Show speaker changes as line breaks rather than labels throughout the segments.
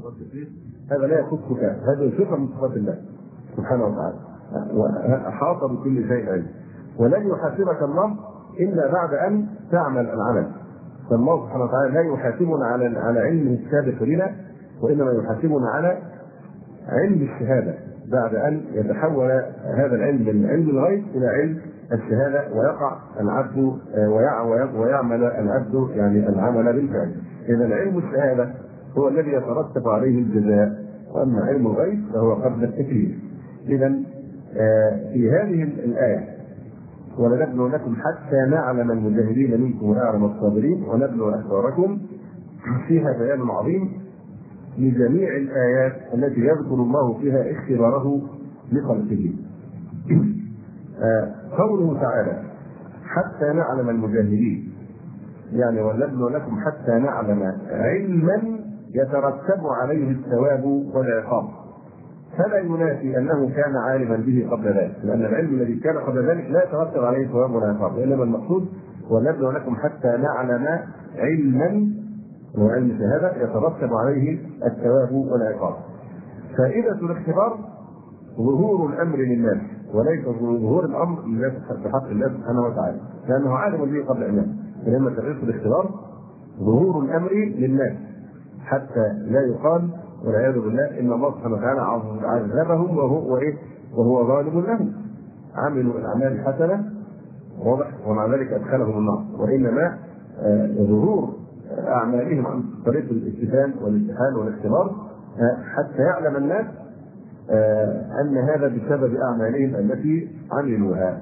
هذا لا يخصك، هذا صفة من صفات الله سبحانه وتعالى، وأحاط بكل شيء علم. ولن يحاسبك الله إلا بعد أن تعمل العمل. فالله سبحانه وتعالى لا يحاسبنا على علمه السابق لنا، وإنما يحاسبنا على علم الشهادة بعد أن يتحول هذا العلم من علم الغيب إلى علم الشهادة، ويقع العبد ويعمل العبد يعني العمل بالفعل. إذا علم الشهادة هو الذي يترتب عليه الجزاء، وأما علم الغيب فهو قبل التكليف. إذا في هذه الآية ولنبلونكم حتى نعلم المجاهدين منكم ونعلم الصابرين ونبلو أخباركم، فيها بيان عظيم لجميع الآيات التي يذكر الله فيها اختباره لخلقه. قوله تعالى حتى نعلم المجاهدين، يعني ولنبلو لكم حتى نعلم علما يترتب عليه الثواب والعقاب، فلا ينافي انه كان عالما به قبل ذلك، لان العلم الذي كان قبل ذلك لا يترتب عليه الثواب والعقاب، انما المقصود ولنبلو لكم حتى نعلم علما وعلم الشهاده يترتب عليه الثواب والعقاب. فائده الاختبار ظهور الامر للناس، وليس ظهور الامر لله بحق الله سبحانه وتعالى، لانه عالم به قبل الناس. انما تغيير الاختبار ظهور الامر للناس، حتى لا يقال والعياذ بالله ان الله سبحانه وتعالى عذبهم وهو ظالم لهم، عملوا الاعمال الحسنه واضح ومع ذلك ادخلهم النار، وانما ظهور اعمالهم عن طريق الاستفهام والامتحان والاختبار حتى يعلم الناس ان هذا بسبب اعمالهم التي عملوها.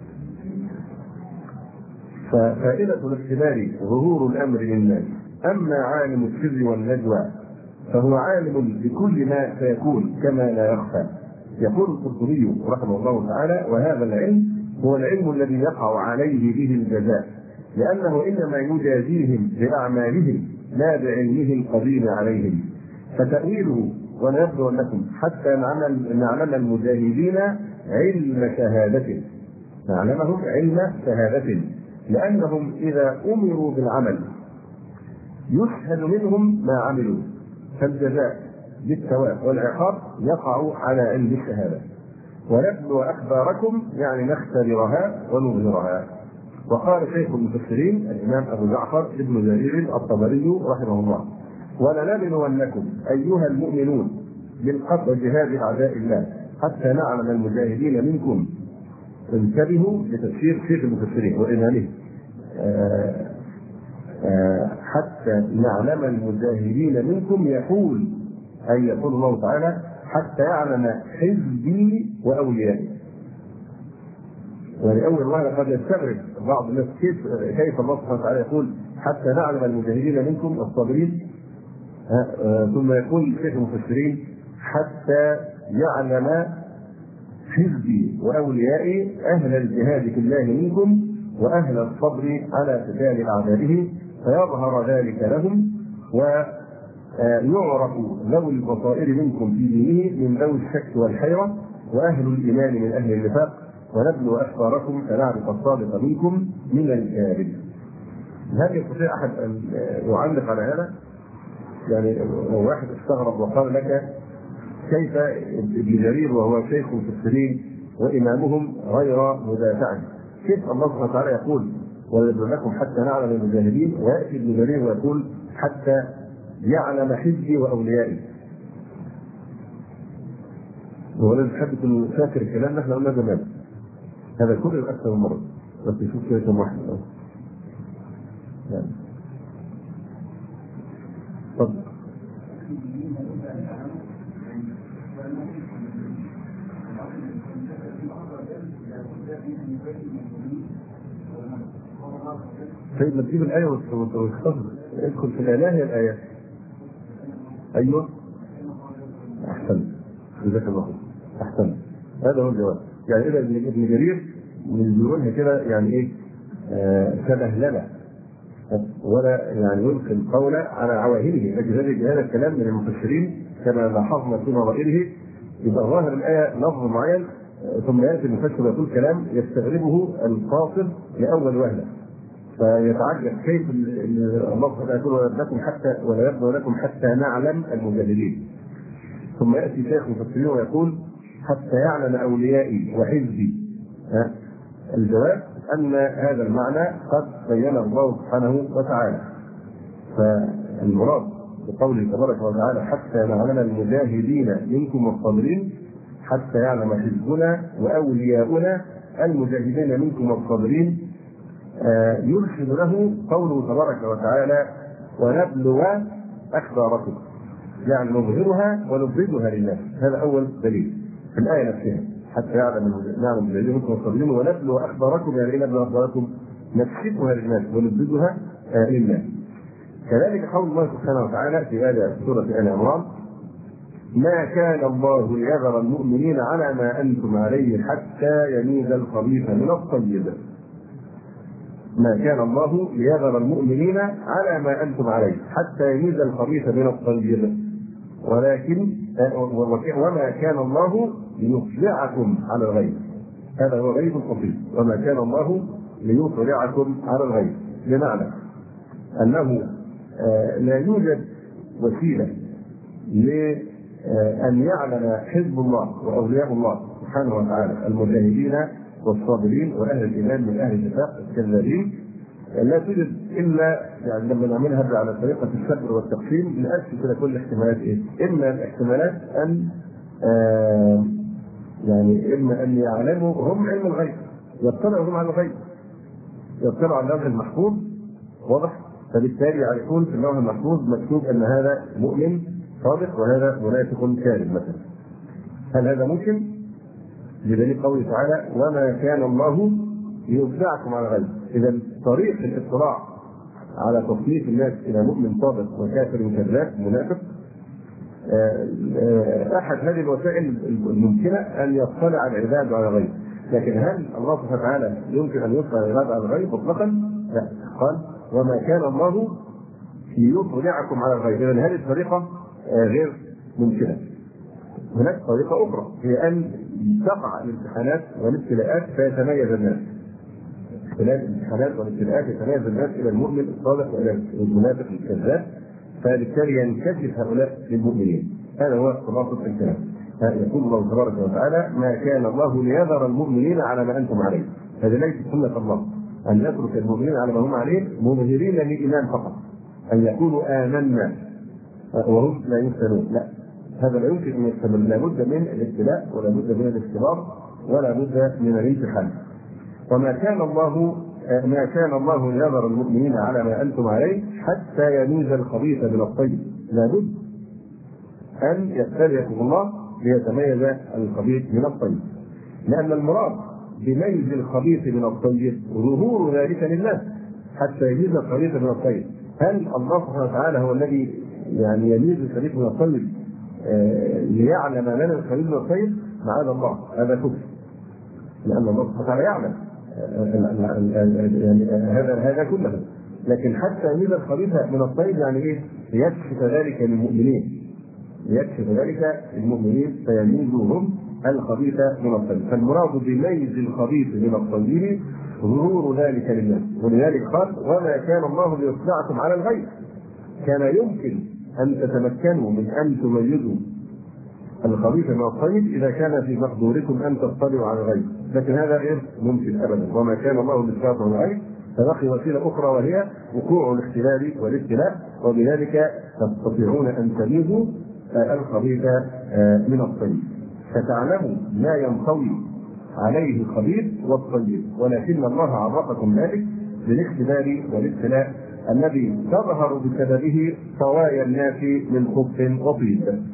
ففائده الاختبار ظهور الامر للناس. اما عالم السر والنجوى فهو عالم بكل ما سيكون كما لا يخفى. يقول القرطبي رحمه الله تعالى: وهذا العلم هو العلم الذي يقع عليه به الجزاء، لأنه إنما يجازيهم بأعمالهم لا بعلمه القدير عليهم. فتأويله ونبلو لكم حتى نعلم المجاهدين علم شهادة، نعلمهم علم شهادة، لأنهم إذا أمروا بالعمل يشهد منهم ما عملوا، فالجزاء بالثواب والعقاب يقع على علم الشهادة. ونبلو أخباركم يعني نختبرها ونظهرها. وقال شيخ المفسرين الإمام أبو جعفر ابن جرير الطبري رحمه الله: ولنبلونكم أيها المؤمنون بالقتل وجهاد أعداء الله حتى نعلم المجاهدين منكم. انتبهوا لتفسير شيخ المفسرين وإمامه، حتى نعلم المجاهدين منكم، يقول أي يقول الله تعالى حتى يعلم حزبي وأوليائي. ولأول مرة قد يستغرب بعض الناس كيف الله سبحانه وتعالى يقول حتى نعلم المجاهدين منكم الصابرين، ثم يقول شيخ المفسرين حتى يعلم حزبي وأوليائي أهل الجهاد في الله منكم وأهل الصبر على قتال أعدائه، فيظهر ذلك لهم ويعرف ذوي البصائر منكم في دينه من ذوي الشك والحيرة، وأهل الإيمان من أهل النفاق، ونبلو أخباركم فنعرف الصادق منكم من الكاذب. هل يستطيع أحد أن يعلق على هذا؟ يعني لو واحد استغرب وقال لك كيف ابن جرير وهو شيخ المفسرين وإمامهم غير مدافع، كيف الله سبحانه وتعالى يقول ولنبلونكم حتى نعلم المجاهدين، ويأتي ابن جرير ويقول حتى يعلم حزبي وأوليائي؟ ولازم تحب تكون فاكر الكلام نحن قلنا زمان، هذا كله أكثر من مرة، بس يشوف كده كم واحد. طب طيب ما تجيب الآية وتختصر، ادخل في الآية الآيات. أيوه أحسن، جزاك الله خير، أحسن، هذا هو الجواب. يعني إذا ابن جرير من بيقولها كده يعني إيه تبهللة ولا يعني يلقي القول على عواهنه، لكن هذا الكلام من المفسرين كما لاحظنا في نظائره، يبقى ظاهر الآية لفظ معين ثم يأتي المفسر ويقول كلام يستغربه القاصد لأول وهلة، فيتعجب كيف الله سبحانه وتعالى يقول ولا يبدو لكم حتى نعلم المجادلين. ثم ياتي شيخ المفسرين ويقول حتى يعلم اوليائي وحزبي. الجواب ان هذا المعنى قد بينه الله سبحانه وتعالى. فالمراد بقوله تبارك وتعالى حتى نعلم المجاهدين منكم والصابرين، حتى يعلم حزبنا واولياؤنا المجاهدين منكم والصابرين، يرشد له قوله تبارك وتعالى ونبلو اخباركم، يعني نظهرها ونبرزها لله. هذا اول دليل في الايه نفسها، حتى يعلم المجاهدين منكم والصابرين ونبلو اخباركم، يعني ايه نبلو اخباركم؟ نكشفها للناس ونبرزها لله. كذلك قول الله سبحانه وتعالى في آية سورة آل عمران ما كان الله ليذر المؤمنين على ما أنتم عليه حتى يميز الخبيث من الطيب. ما كان الله ليذر المؤمنين على ما أنتم عليه حتى يميز الخبيث من الطيب، ولكن وما كان الله ليطلعكم على الغيب. هذا هو غيب الخبيث، وما كان الله ليطلعكم على الغيب، بمعنى أنه لا يوجد وسيلة لأن يعلم حزب الله وأولياء الله سبحانه وتعالى المجاهدين والصابرين وأهل الإيمان من أهل النفاق الكذابين، لا توجد إلا يعني لما نعملها على طريقة السبر والتقسيم نأسس إلى كل الاحتمالات. إما الاحتمالات أن إما أن يعلموا هم علم الغيب، يطلعوا هم على الغيب، يطلعوا على اللوح المحفوظ، واضح؟ فبالتالي يعرفون في اللوح المحفوظ مكتوب ان هذا مؤمن صادق وهذا منافق كاذب مثلا. هل هذا ممكن؟ بدليل قوله تعالى وما كان الله ليطلعكم على الغيب. اذا طريق الاطلاع على تصنيف الناس الى مؤمن صادق وكافر كذاب منافق احد هذه الوسائل الممكنه ان يطلع العباد على الغيب. لكن هل الله سبحانه وتعالى يمكن ان يطلع العباد على الغيب مطلقا؟ لا. قال وما كان الله ليطلعكم على الغيب. اذا هذه الطريقه غير ممكنه. هناك طريقه اخرى هي ان تقع الامتحانات والابتلاءات فيتميز الناس. خلال الامتحانات والابتلاءات يتميز الناس الى المؤمن الصادق والى المنافق الكذاب، فبالتالي ينكشف هؤلاء للمؤمنين. هذا هو خلاصه الكلام. يقول الله تبارك وتعالى ما كان الله ليذر المؤمنين على ما انتم عليه. هذا ليس سنه الله أن يترك المؤمنين على ما هم عليه مظهرين للإيمان فقط، أن يقولوا آمنا وهم لا يفتنون. لا، هذا لا يمكن أن يستمر. لا بد من الابتلاء ولا بد من الاختبار ولا بد من الامتحان. وما كان الله ليذر المؤمنين على ما أنتم عليه حتى يميز الخبيث من الطيب. لا بد أن يبتليكم الله ليتميز الخبيث من الطيب، لأن المراد بميز الخبيث من الطيب ظهور ذلك للناس حتى يميز الخبيث من الطيب. هل الله سبحانه وتعالى هو الذي يميز الخبيث من الطيب ليعلم من الخبيث من الطيب؟ معاذ الله، هذا كفر، لأن الله سبحانه وتعالى يعلم هذا كله. لكن حتى يميز الخبيث من الطيب يعني ايه؟ ليكشف ذلك للمؤمنين، ليكشف ذلك للمؤمنين فيميزهم الخبيث من الطيب. فالمراد بميز الخبيث من الطيب ظهور ذلك للناس. ولذلك قال وما كان الله ليطلعكم على الغيب. كان يمكن ان تتمكنوا من ان تميزوا الخبيث من الطيب اذا كان في مقدوركم ان تطلعوا على الغيب، لكن هذا غير ممكن ابدا. وما كان الله ليطلعكم على الغيب، فبقي وسيله اخرى وهي وقوع الاختلال والابتلاء، وبذلك تستطيعون ان تميزوا الخبيث من الطيب، فتعلموا ما ينطوي عليه الخبيث والطيب. ولكن الله عرفكم ذلك بالاختبار والابتلاء الذي تظهر بسببه طوايا الناس من خبث وطيب.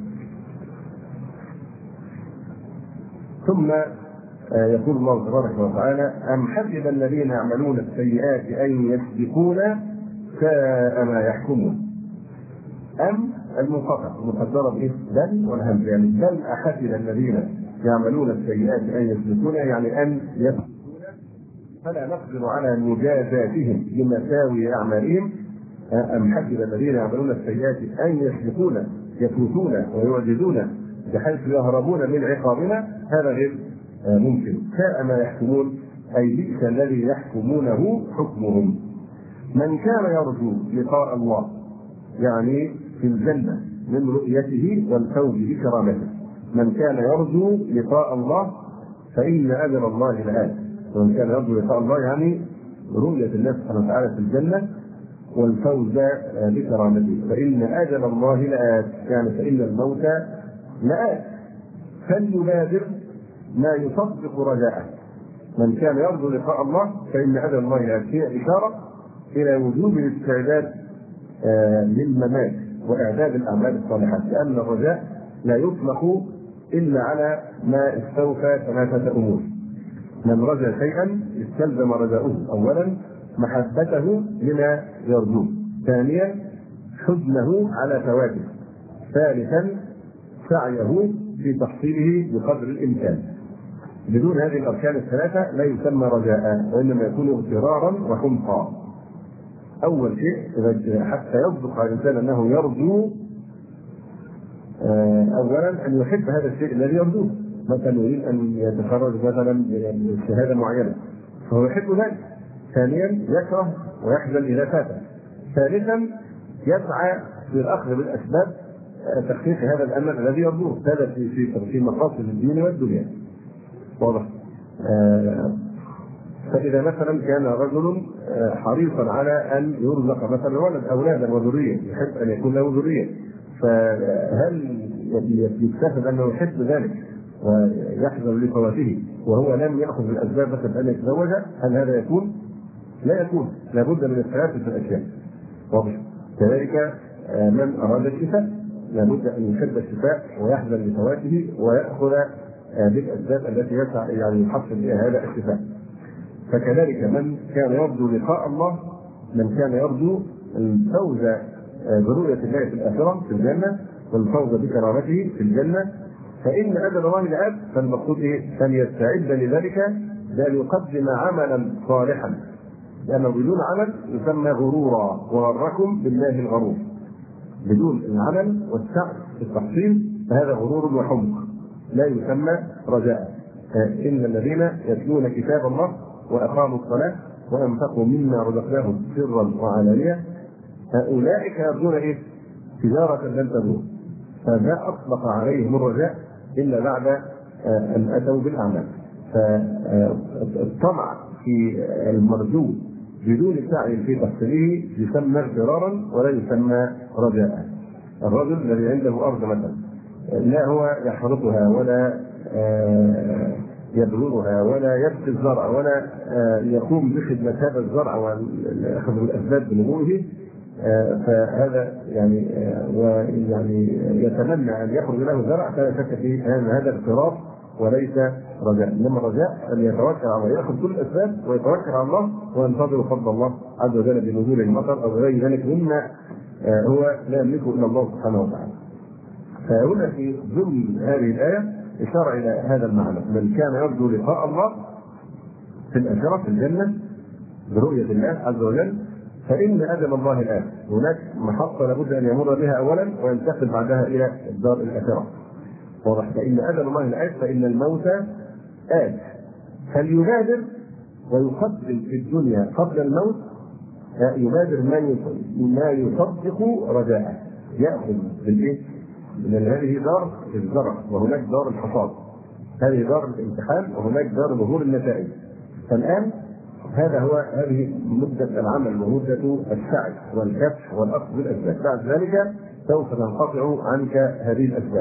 ثم يقول الله تبارك وتعالى أم حسب الذين يعملون السيئات أن يسبقونا ساء ما يحكمون. أم المقدرة بإيه؟ بل والهمز، يعني بل أحسب الذين يعملون السيئات أن يسبقونا، يعني أن يسبقونا فلا نقدر على مجازاتهم بمساوي أعمالهم. أم حسب الذين يعملون السيئات أن يسبقونا، يفوتون ويعجزون بحيث يهربون من عقابنا، هذا غير ممكن. ساء ما يحكمون أي بئس الذي يحكمونه حكمهم. من كان يرجو لقاء الله يعني في الجنة من رؤيته والفوز بكرامته. من كان يرجو لقاء الله فإن أجل الله لآت. ومن كان يرجو لقاء الله يعني رؤية الله سبحانه وتعالى في الجنة والفوز بكرامته، فإن أجل الله لآت يعني فإن الموت لآت، فليبادر ما يصدق رجاءه. من كان يرجو لقاء الله فإن أجل الله لآت هي إشارة إلى وجوب الاستعداد للممات وإعداد الأعمال الصالحة، لأن الرجاء لا يطلق إلا على ما استوفى ثلاثة أمور. من رجا شيئا استلزم رجاؤه: أولا محبته لما يرجوه، ثانيا حزنه على فواته، ثالثا سعيه في تحصيله بقدر الإمكان. بدون هذه الأركان الثلاثة لا يسمى رجاء، وإنما يكون اغترارا وحمقا. أول شيء حتى يصدق الإنسان أنه يرجو أولا أن يحب هذا الشيء الذي يرجوه. مثلا يريد أن يتخرج مثلا بشهادة معينة فهو يحب ذلك. ثانيا يكره ويحزن إذا فاته. ثالثا يسعى في الأخذ بالأسباب تحقيق هذا الأمل الذي يرجوه. هذا في مقاصد الدين والدنيا. واضح؟ فإذا مثلا كان رجل حريصا على أن يرزق مثلا ولد أولادا وذرية، يحب أن يكون له ذرية، فهل يكتسب أنه يحب ذلك ويحزن لفواته وهو لم يأخذ بالأسباب مثلا أن يتزوج؟ هل هذا يكون؟ لا يكون. لابد من الثلاثة الأشياء. واضح؟ كذلك من أراد الشفاء لابد أن يحب الشفاء ويحزن لفواته ويأخذ بالأسباب التي يسعى يعني يحصل بها هذا الشفاء. فكذلك من كان يرجو لقاء الله، من كان يرجو الفوز برؤية الله في الآخرة في الجنة والفوز بكرامته في الجنة، فإن أجل الله لآت. فالمقصود إيه؟ فليستعد لذلك بأن يقدم عملا صالحا، لأنه بدون عمل يسمى غرورا، وغركم بالله الغرور. بدون العمل والسعي في التحصيل فهذا غرور وحمق لا يسمى رجاء. إن الذين يتلون كتاب الله وأقاموا الصلاة وأنفقوا مما رزقناهم سرا وعلانية أولئك يرجون إيه؟ تجارة لن تبور. فما أطلق عليهم الرجاء إلا بعد أن أتوا بالأعمال. فالطمع في المرجو بدون سعي في تحصيله يسمى اغترارا ولا يسمى رجاء. الرجل الذي عنده أرض مثلا لا هو يحرثها ولا يبذرها ولا يبقي الزرع ولا يقوم بخدمة هذا الزرع ويأخذ بالأسباب بنموه، فهذا يعني يتمنى أن يخرج له زرع، فلا شك في هذا اغترار وليس رجاء. إنما الرجاء أن يتوكل على الله، يأخذ كل الأسباب ويتوكل على الله وينتظر فضل الله عز وجل بنزول المطر أو غير ذلك مما هو لا يملكه إلا الله سبحانه وتعالى. فهنا في ضمن هذه الآية إشارة إلى هذا المعنى: من كان يرجو لقاء الله في الآخرة في الجنة برؤية الله عز وجل فإن أجل الله الآت. هناك محطة لابد أن يمر بها أولا وينتقل بعدها إلى الدار الآخرة. واضح؟ فإن أجل الله الآت فإن الموت آت، فليبادر ويقدم في الدنيا قبل الموت، يبادر ما يصدق رجاءه، يأخذ بالإيه؟ لأن هذه دار الزرع وهناك دار الحصاد، هذه دار الامتحان وهناك دار ظهور النتائج. فالآن هذه مدة العمل ومدة السعي والكف والأخذ بالأسباب. بعد ذلك سوف تنقطع عنك هذه الأسباب.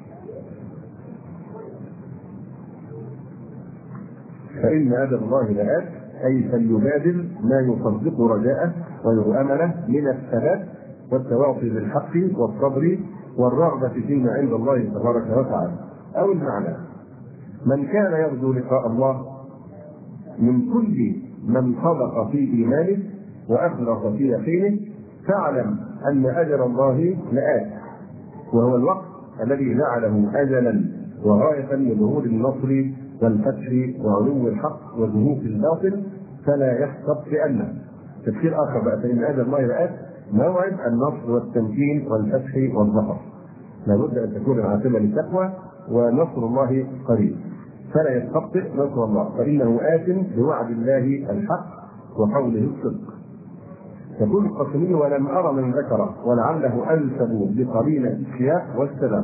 فإن أجل الله لآت أي فليبادر ما يصدق رجاءه ويؤمله من الثبات والتواصي بالحق والصبر والرغبة فيما عند الله تبارك وتعالى. أو المعنى: من كان يرجو لقاء الله من كل من صدق في إيمانه وأخلص في يقينه فاعلم أن أجل الله لآت، وهو الوقت الذي جعله أجلا وغاية لظهور النصر والفتح وعلو الحق وزهوق الباطل، فلا يستبطئن. تفسير آخر بقى: فإن أجل الله لآت موعد النصر والتمكين والفتح والظفر. لابد أن تكون العاقبة للتقوى ونصر الله قريب، فلا يستبطئ نصر الله، فإنه آت بوعد الله الحق وقوله الصدق. يقول القاسمي: ولم أرى من ذكر ولعله أنسب بقرينة السياق والسباق،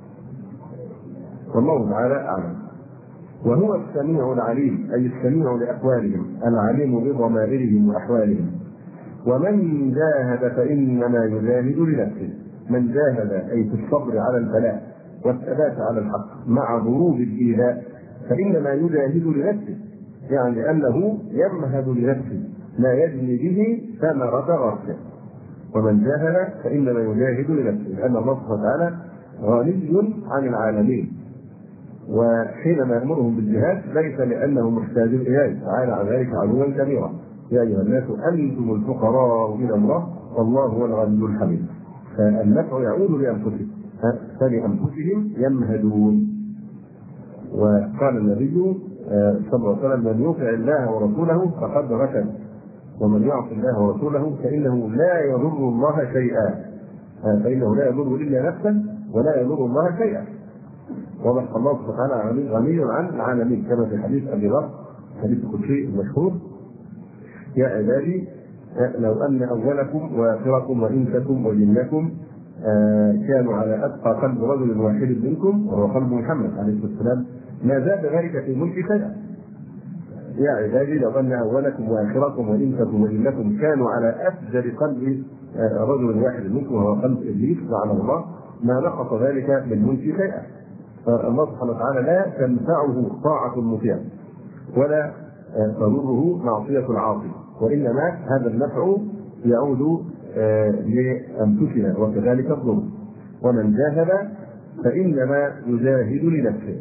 والله تعالى أعلم. وهو السميع العليم، أي السميع لأقوالهم، العليم بضمائرهم وأحوالهم. ومن جاهد فإنما يجاهد لنفسه. من جاهد أي في الصبر على البلاء والثبات على الحق مع ضروب الإيذاء فإنما يجاهد لنفسه، يعني أنه يمهد لنفسه ما يجني به ثمرة غرسه. ومن جاهد فإنما يجاهد لنفسه، لأن الله سبحانه وتعالى غني عن العالمين، وحينما يأمرهم بالجهاد ليس لأنه محتاج إليه تعالى عن ذلك علوا كبيرا. يا أيها الناس أنتم الفقراء إلى الله والله هو الغني الحميد. فالنفع يعود لأنفسهم، فلأنفسهم يمهدون. وقال النبي صلى الله عليه وسلم: من يطع الله ورسوله فقد رشد، ومن يعص الله ورسوله فإنه لا يضر الله شيئا. فإنه لا يضر إلا نفسه ولا يضر الله شيئا. وضح الله سبحانه وتعالى غني عن العالمين، كما في حديث أبي ذر، حديث القدسي المشهور: يا عبادي لو أن أولكم وآخركم وإنسكم وجنكم كانوا على أتقى قلب رجل واحد منكم وهو قلب محمد عليه الصلاة والسلام ما زاد ذلك في ملك شيئا. يا عبادي لو أن أولكم وآخركم وإنسكم وجنكم كانوا على أفجر قلب رجل واحد منكم وهو قلب إبليس لعنه الله ما نقص ذلك من ملك شيئا. فالله سبحانه وتعالى لا تنفعه طاعة المطيع ولا تضره معصية العاصي، وإنما هذا النفع يعود لأنفسنا وكذلك الضر. ومن جاهد فإنما يجاهد لنفسه.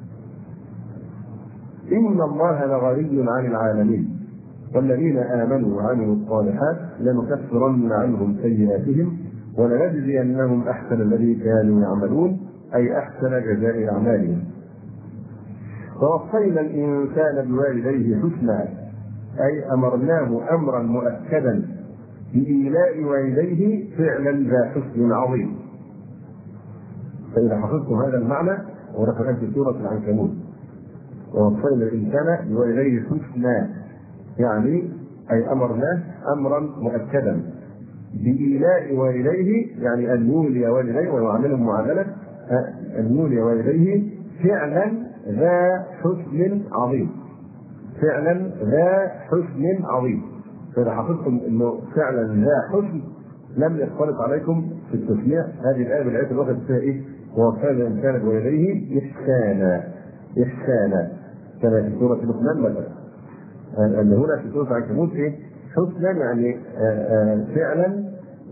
إن الله لغني عن العالمين والذين آمنوا وعملوا الصالحات لنكفرن عنهم سيئاتهم ولنجزينهم أحسن الذي كانوا يعملون، أي أحسن جزاء أعمالهم. ووصينا الإنسان بوالديه حسنا، أي أمرناه أمرا مؤكدا بإيلاء والديه فعلا ذا حسن عظيم. فإذا حفظتم هذا المعنى ورفعت في سورة العنكبوت: ووصينا الإنسان بوالديه حسنا، يعني أي أمرناه أمرا مؤكدا بإيلاء والديه، يعني أن يولي والديه ويعاملهم معاملة أن يولي والديه فعلا ذا حسن عظيم. فعلا ذا حسن عظيم. فإذا حفظتم أنه فعلا ذا حسن لم يختلط عليكم في التسمية. هذه الآية بالآية الوقت فيها إيه؟ ووصينا الإنسان بوالديه إحسانا. إحسانا كما في سورة لقمان مثلا. أن هنا في سورة العنكبوت إيه؟ حسنا، يعني فعلا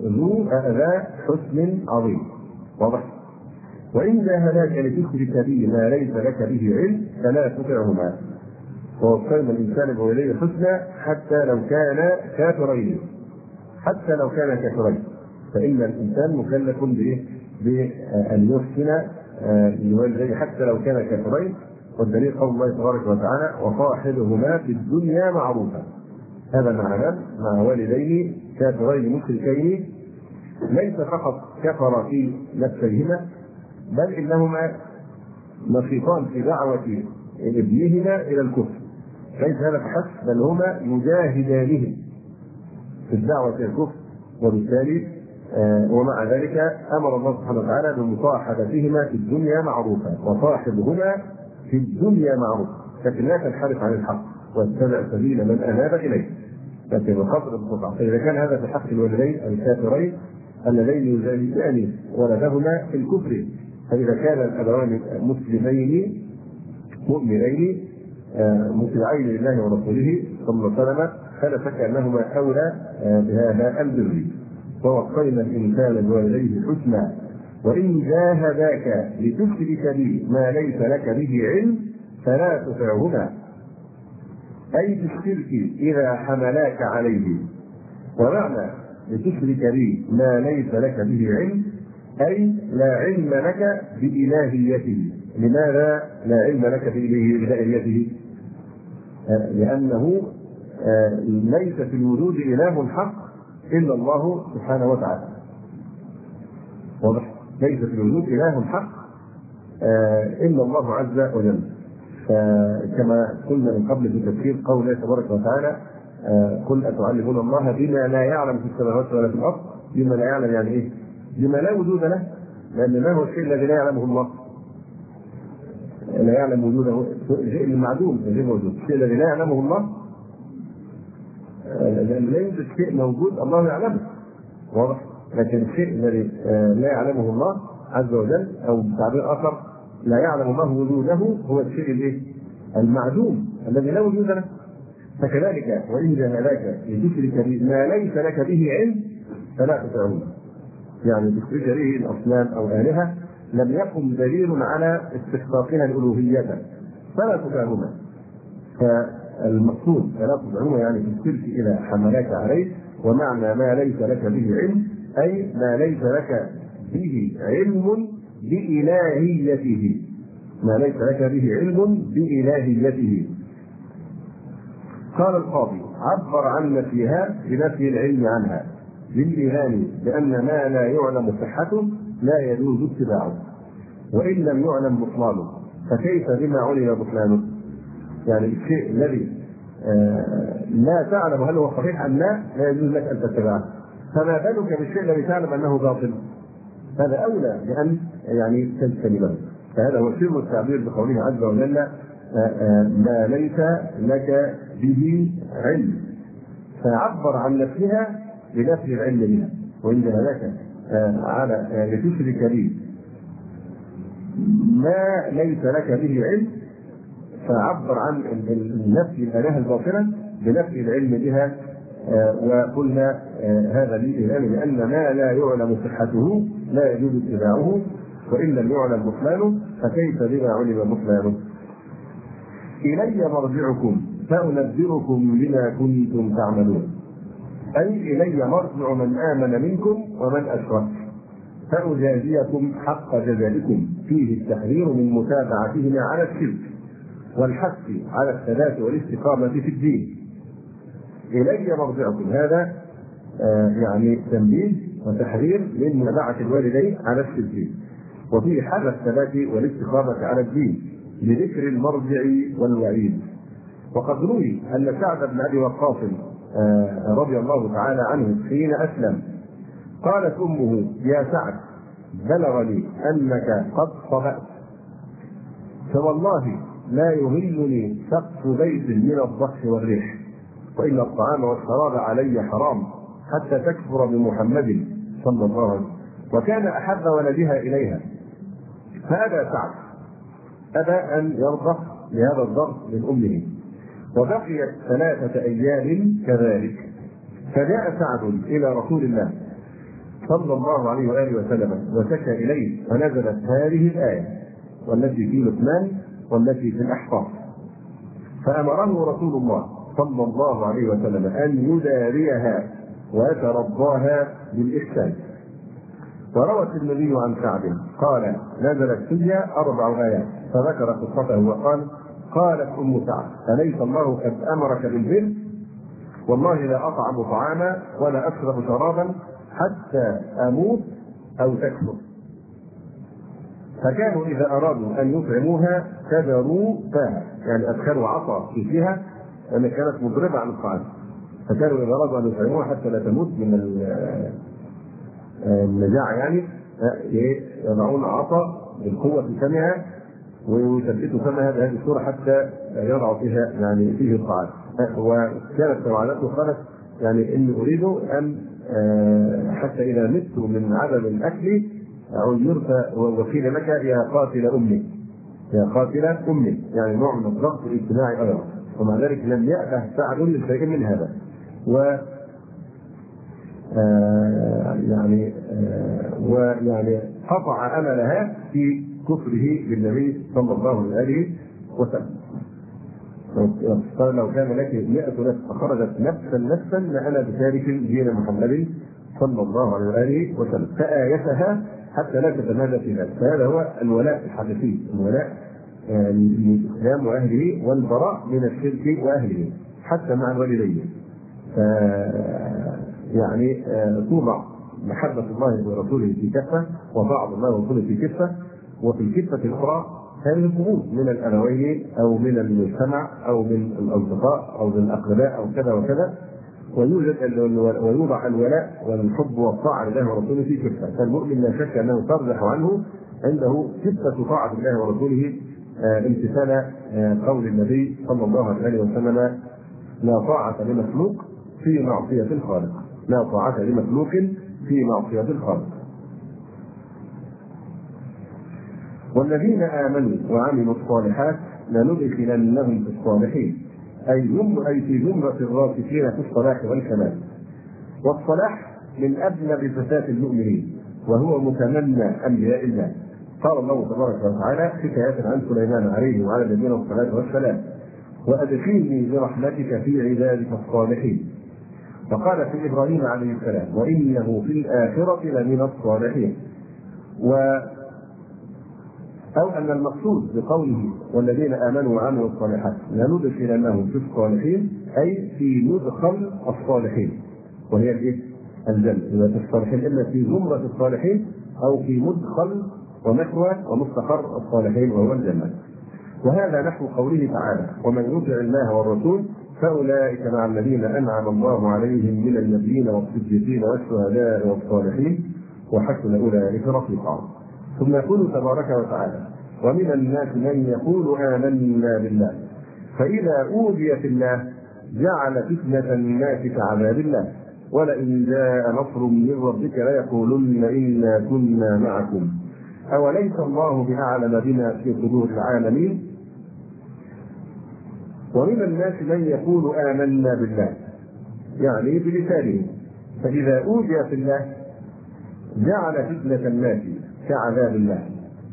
ذا حسن عظيم. واضح؟ وإن جاهداك لتشرك به ما ليس لك به علم فلا تطعهما. ووصينا الإنسان بوالديه حسنا حتى لو كان كافرين. حتى لو كان كافرين، فإن الإنسان مكلف بأن يحسن لوالديه حتى لو كان كافرين. والدليل قول الله تبارك وتعالى: وصاحبهما في الدنيا معروفا. هذا معناه مع والدين كافرين مشركين ليس فقط كفر في نفسيهما، بل إنهما نشيطان في دعوة ابنهما إلى الكفر. ليس هذا فحسب، بل هما يجاهدانه في الدعوة إلى الكفر. وبالتالي ومع ذلك أمر الله سبحانه وتعالى بمصاحبتهما في الدنيا معروفا. وصاحبهما في الدنيا معروفا، لكن لا تنحرف عن الحق واتبع سبيل من أناب إليه، لكن بقدر القطع. فإذا كان هذا في حق الوالدين الكافرين اللذين يجاهدان ولدهما في الكفر، فإذا كان الأبوان مسلمين مؤمنين مطيعين لله ورسوله صلى الله عليه وسلم فلا شك أنهما أولى بهذا البر. ووصينا الإنسان بوالديه حسنا وإن جاهداك لتشرك بي ما ليس لك به علم فلا تطعهما، أي في الشرك إذا حملاك عليه. ومعنى لتشرك بي ما ليس لك به علم أي لا علم لك بإلهيته. لماذا لا علم لك بإلهيته؟ لأنه ليس في الوجود إله حق إلا الله سبحانه وتعالى. واضح؟ ليس في الوجود إله حق إلا الله عز وجل. كما قلنا من قبل في تفسير قول الله تبارك وتعالى: قل أتعلمون الله بما لا يعلم في السماوات ولا في الأرض. بما لا يعلم يعني إيه؟ بما لا وجود له، لأن ما هو الشيء الذي لا يعلمه الله؟ لا يعلم وجوده، الشيء المعدوم غير موجود. الشيء الذي لا يعلمه الله، لأن لا يوجد شيء موجود الله يعلمه، واضح؟ لكن الشيء الذي لا يعلمه الله عز وجل، أو بتعبير آخر لا يعلم الله وجوده، هو الشيء الايه؟ المعدوم الذي لا وجود له. فكذلك وإن جاهداك لتشرك ما ليس لك به علم فلا تطعهما. يعني تشرك به الأصنام أو آلهة لم يكن دليل على استحقاقها الألوهية فلا تطعهما. فالمقصود فلا تطعهما يعني في الشرك إلى حملك عليه. ومعنى ما ليس لك به علم أي ما ليس لك به علم بإلهيته، ما ليس لك به علم بإلهيته. قال القاضي عبر عن نفيها بنفي العلم عنها للإيمان بأن ما لا يعلم صحته لا يجوز اتباعه، وإن لم يعلم بطلانه فكيف بما علم بطلانه؟ يعني الشيء الذي لا تعلم هل هو صحيح أم لا يجوز لك أن تتبعه، فما بالك بالشيء الذي تعلم أنه باطل؟ هذا أولى بأن يعني تجتنبه. فهذا هو سر التعبير بقوله عز وجل ما ليس لك به علم، فعبر عن نفسها بنفي العلم بها. وإن جاهداك على لتشرك به ما ليس لك به علم، فعبر عن نفي الآلهة الباطلة بنفي العلم بها. وقلنا هذا للإيمان بأن ما لا يعلم صحته لا يجوز اتباعه، وإن لم يعلم بطلانه فكيف بما علم بطلانه؟ إلي مرجعكم فأنبئكم بما كنتم تعملون، أي إلي مرجع من آمن منكم ومن أشرك فأجازيكم حق جزائكم. فيه التحذير من متابعتهم على الشرك والحث على الثبات والاستقامة في الدين. إلي مرجعكم هذا يعني تنبيه وتحذير من متابعة الوالدين على الشرك، وفيه حث الثبات والاستقامة على الدين بذكر المرجع والوعيد. وقد روي أن سعد بن أبي وقاص رضي الله تعالى عنه حين أسلم قالت أمه يا سعد بلغني أنك قد صبأت، فوالله لا يهلني سقف بيت من الضحك والريح، وإن الطعام والشراب علي حرام حتى تكفر بمحمد صلى الله عليه وسلم. وكان أحب ولدها إليها فأبى سعد، أبى أن يرضى لهذا الضرب من أمه. وبقيت 3 أيام كذلك، فجاء سعد إلى رسول الله صلى الله عليه وآله وسلم وشكى إليه، فنزلت هذه الآية والتي في لقمان والتي في الأحقاف، فأمره رسول الله صلى الله عليه وسلم أن يداريها ويترضاها بالإحسان. وروى النبي عن سعد قال نزلت فيها 4 آيات، فذكر قصته وقال قالت أم سعد أليس الله قد أمرك بالبر؟ والله لا أطعم طعاما ولا أشرب شرابا حتى أموت أو تكفر. فكانوا إذا أرادوا أن يطعموها كدروا فاها، يعني أدخلوا عصا في فيها لأن كانت مضربة عن الطعام، فكانوا إذا أرادوا أن يطعموها حتى لا تموت من النجاع يعني يضعون عصا بالقوة في فمها ويثبتوا فمها بهذه الصورة حتى يضعوا فيها يعني فيه الطعام. وكانت سعادته قالت يعني إني أريد أن حتى إذا مت من عدم الأكل عيرت وقيل لك يا قاتل أمي، يا قاتل أمي، يعني نوع من الضغط الاجتماعي أيضا. ومع ذلك لم يأبه سعد لشيء من هذا، ويعني قطع أملها في كفره بالنبي صلى الله عليه وسلم. قال لو كان لك 100 نفس فخرجت نفسا لأنا بتارك دين محمد صلى الله عليه وسلم، فآيتها حتى لا تتمادى في ذلك. فهذا هو الولاء الحقيقي، الولاء للإسلام وأهله والبراء من الشرك وأهله حتى مع الوالدين. يعني توضع محبة الله ورسوله في كفة، وبعض الله ورسوله في كفة، وفي الكفة الأخرى هذه القبول من الأبوين أو من المجتمع أو من الأصدقاء أو من الأقرباء أو كذا وكذا، ويوضع الولاء والحب والطاعة لله ورسوله في كفة. فالمؤمن لا شك أنه ترجح عنه عنده كفة طاعة الله ورسوله، امتثال قول النبي صلى الله عليه وسلم: لا طاعة لمخلوق في معصية الخالق. لا طاعة لمخلوق في معصية الخالق. والذين آمنوا وعملوا الصالحات لندخلنهم في الصالحين، أي في زمرة الراسخين في الصلاح والكمال. والصلاح من أبلغ صفات المؤمنين، وهو متمنى أنبياء الله. قال الله تبارك وتعالى حكاية عن سليمان عليه وعلى نبينا الصلاة والسلام: وأدخلني برحمتك في عبادك الصالحين. فقال في إبراهيم عليه السلام: وإنه في الآخرة لمن الصالحين. أو أن المقصود بقوله والذين آمنوا وعملوا الصالحات لندخلنهم في الصالحين، أي في مدخل الصالحين، وهي الجنة. في الصالحين إما في زمرة الصالحين أو في مدخل ومثوى ومستقر الصالحين وهو الجنة. وهذا نحو قوله تعالى: ومن يطع الله والرسول فأولئك مع الذين أنعم الله عليهم من النبيين والصديقين والشهداء والصالحين وحسن أولئك رفيقا. ثم يقول تبارك وتعالى: ومن الناس من يقول آمنا بالله فإذا أوذي في الله جعل فتنة الناس كعذاب الله ولئن جاء نصر من ربك ليقولن إنا كنا معكم أوليس الله بأعلم بما في صدور العالمين. ومن الناس من يقول آمنا بالله، يعني بلسانه، فإذا أوذي في الله جعل فتنة الناس كعذاب الله.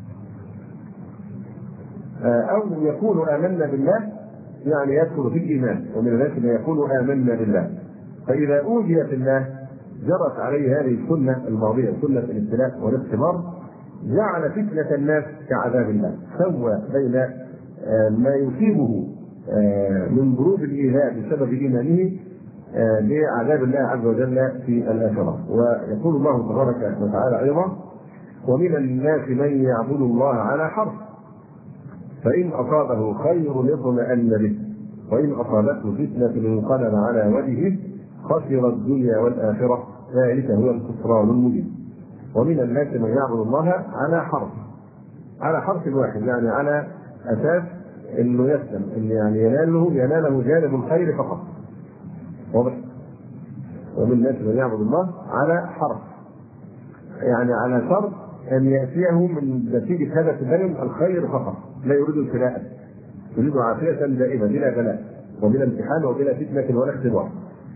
أو يقول آمنا بالله يعني يدخل في الإيمان. ومن الناس من يقول آمنا بالله فإذا أوذي في الله جرت عليه هذه السنة الماضية، سنة الابتلاء والاختبار، جعل فتنة الناس كعذاب الله، سوى بين ما يصيبه من ضروب الإيذاء بسبب إيمانه بعذاب الله عز وجل في الآخرة. ويقول الله تبارك وتعالى أيضا: ومن الناس من يعبد الله على حرف فإن أصابه خير اطمأن به وإن أصابته فتنة انقلب على وجهه خسر الدنيا والآخرة ذلك هو الخسران المبين. ومن الناس من يعبد الله على حرف واحد، يعني على أساس إنه يسلم، إن يعني يناله جانب الخير فقط. واضح؟ ومن الناس من يعبد الله على حرف، يعني على شرط أن يأتيه من نتيجة هذا التدين الخير فقط، لا يريد ابتلاء، يريد عافية دائمة بلا بلاء وبلا امتحان وبلا فتنة ولا اختبار.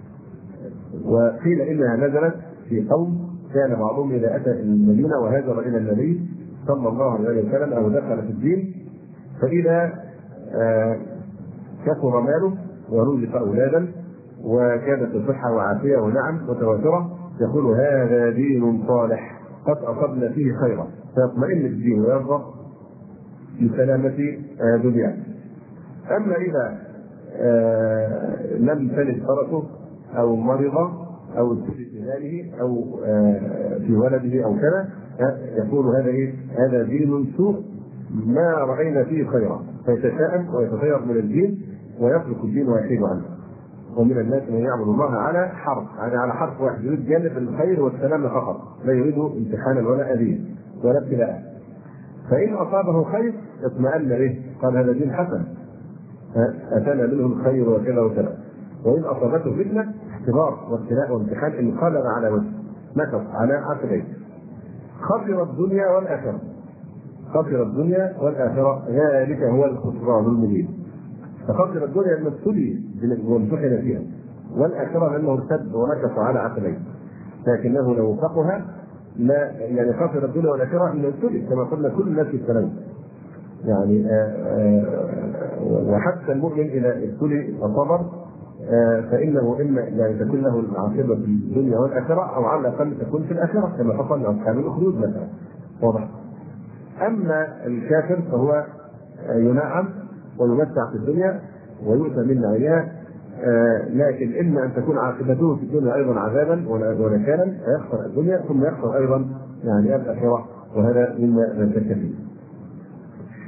وقيل إنها نزلت في قوم كان بعضهم إذا أتى المدينة وهاجر إلى النبي صلى الله عليه وسلم أو دخل في الدين، فإذا كثر ماله ورزق أولادا وكانت الصحة وعافية ونعم متواترة، يقول هذا دين صالح قد أصبنا فيه خيرا، فيطمئن الدين ويرضى بسلامة دنياه. أما إذا لم تلد فرسه أو مرض أو ابتلي في ماله أو في ولده أو كذا، يقول هذا دين سوء ما رأينا فيه خيرا، فيتشائم ويتغير من الدين ويترك الدين ويحيد عنه. ومن الناس من يعبد الله على حرف، يعني على حرف واحد، يريد جانب الخير والسلام فقط، لا يريد امتحانا ولا أذية ولا ابتلاء. فإن أصابه خير اطمأن به، قال هذا دين حسن أتانا منه الخير وكذا وكذا. وإن أصابته فتنة اختبار وابتلاء وامتحان انقلب على وجهه نكص على عقبيه خسر الدنيا والآخرة. خسر الدنيا والآخرة ذلك هو الخسران المبين. فخسر الدنيا لأنه ابتلي وامتحن فيها، والآخرة لأنه ارتد ونكص على عقبيه، لكنه لو فقها لا، يعني خسر الدنيا والآخرة إنه ابتلي كما قلنا كل الناس يبتلون، يعني وحتى المؤمن إذا ابتلي وصبر فإنه إما يعني تكون له العاقبة في الدنيا والآخرة أو على الأقل تكون في الآخرة كما حصل لأصحاب الأخدود مثلا. واضح؟ أما الكافر فهو ينعم ويمتع في الدنيا ويؤتى من نعيمها، لكن إما أن تكون عاقبته في الدنيا أيضا عذابا ونكالا فيخسر الدنيا ثم يخسر أيضا يعني الآخرة، وهذا مما لا شك فيه.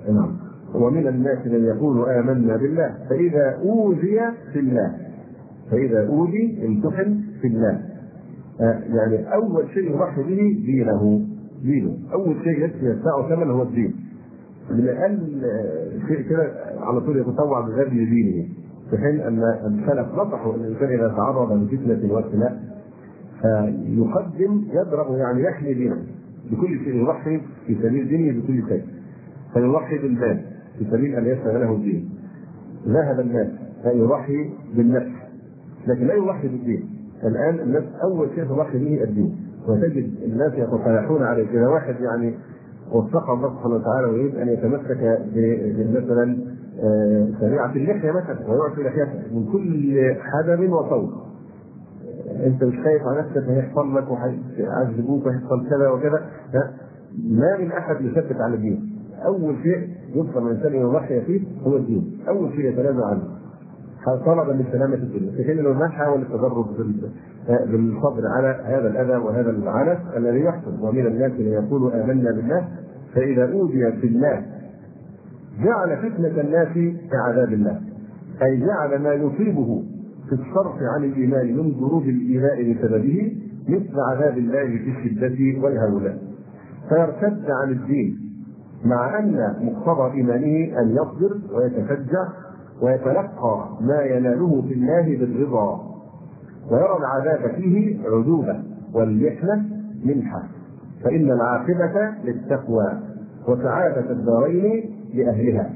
نعم. ومن الناس من يقول آمنا بالله فإذا أوذي في الله، فإذا أوذي امتحن في الله، يعني أول شيء يضحي به دينه، أول شيء يدفع ثمن هو الدين. من أقل شيء كده على طول يتطوع بغير دينه، في حين أن السلف نصحوا أن الإنسان إذا تعرض لفتنة وابتلاء يقدم يدرأ، يعني يحمي دينه بكل شيء، يضحي في سبيل دينه بكل شيء. فيضحي بالمال في سبيل أن يشغله الدين، ذهب المال فيضحي بالنفس، لكن لا يضحي بالدين. الآن الناس أول شيء تضحي به الدين، وتجد الناس يتصالحون عليه. إذا واحد يعني وفقه الله سبحانه وتعالى ويريد أن يتمسك مثلا شريعة اللحية مثلا، ويعطي لحيته من كل حدب وصوت، أنت مش خايف على نفسك هيحصل لك وهيعذبوك وهيحصل كذا وكذا، ما من أحد يثبت على الدين. أول شيء يفضل الإنسان يضحي فيه هو الدين، أول شيء يتنازع عنه طلبا من سلامة الدنيا، في حين انه ما حاول التدرج بالصبر على هذا الأذى وهذا العنف الذي يحصل. ومن الناس من يقول آمنا بالله فإذا أوذي في الله جعل فتنة الناس كعذاب الله، أي جعل ما يصيبه في الصرف عن الإيمان من ضروب الإيذاء بسببه مثل عذاب الله في الشدة والهولاء، فيرتد عن الدين، مع أن مقتضى إيمانه أن يصبر ويتشجع ويتلقى ما يناله في الله بالرضا، ويرى العذاب فيه عذوبة والمحنة منحة، فإن العاقبة للتقوى وسعادة الدارين لأهلها.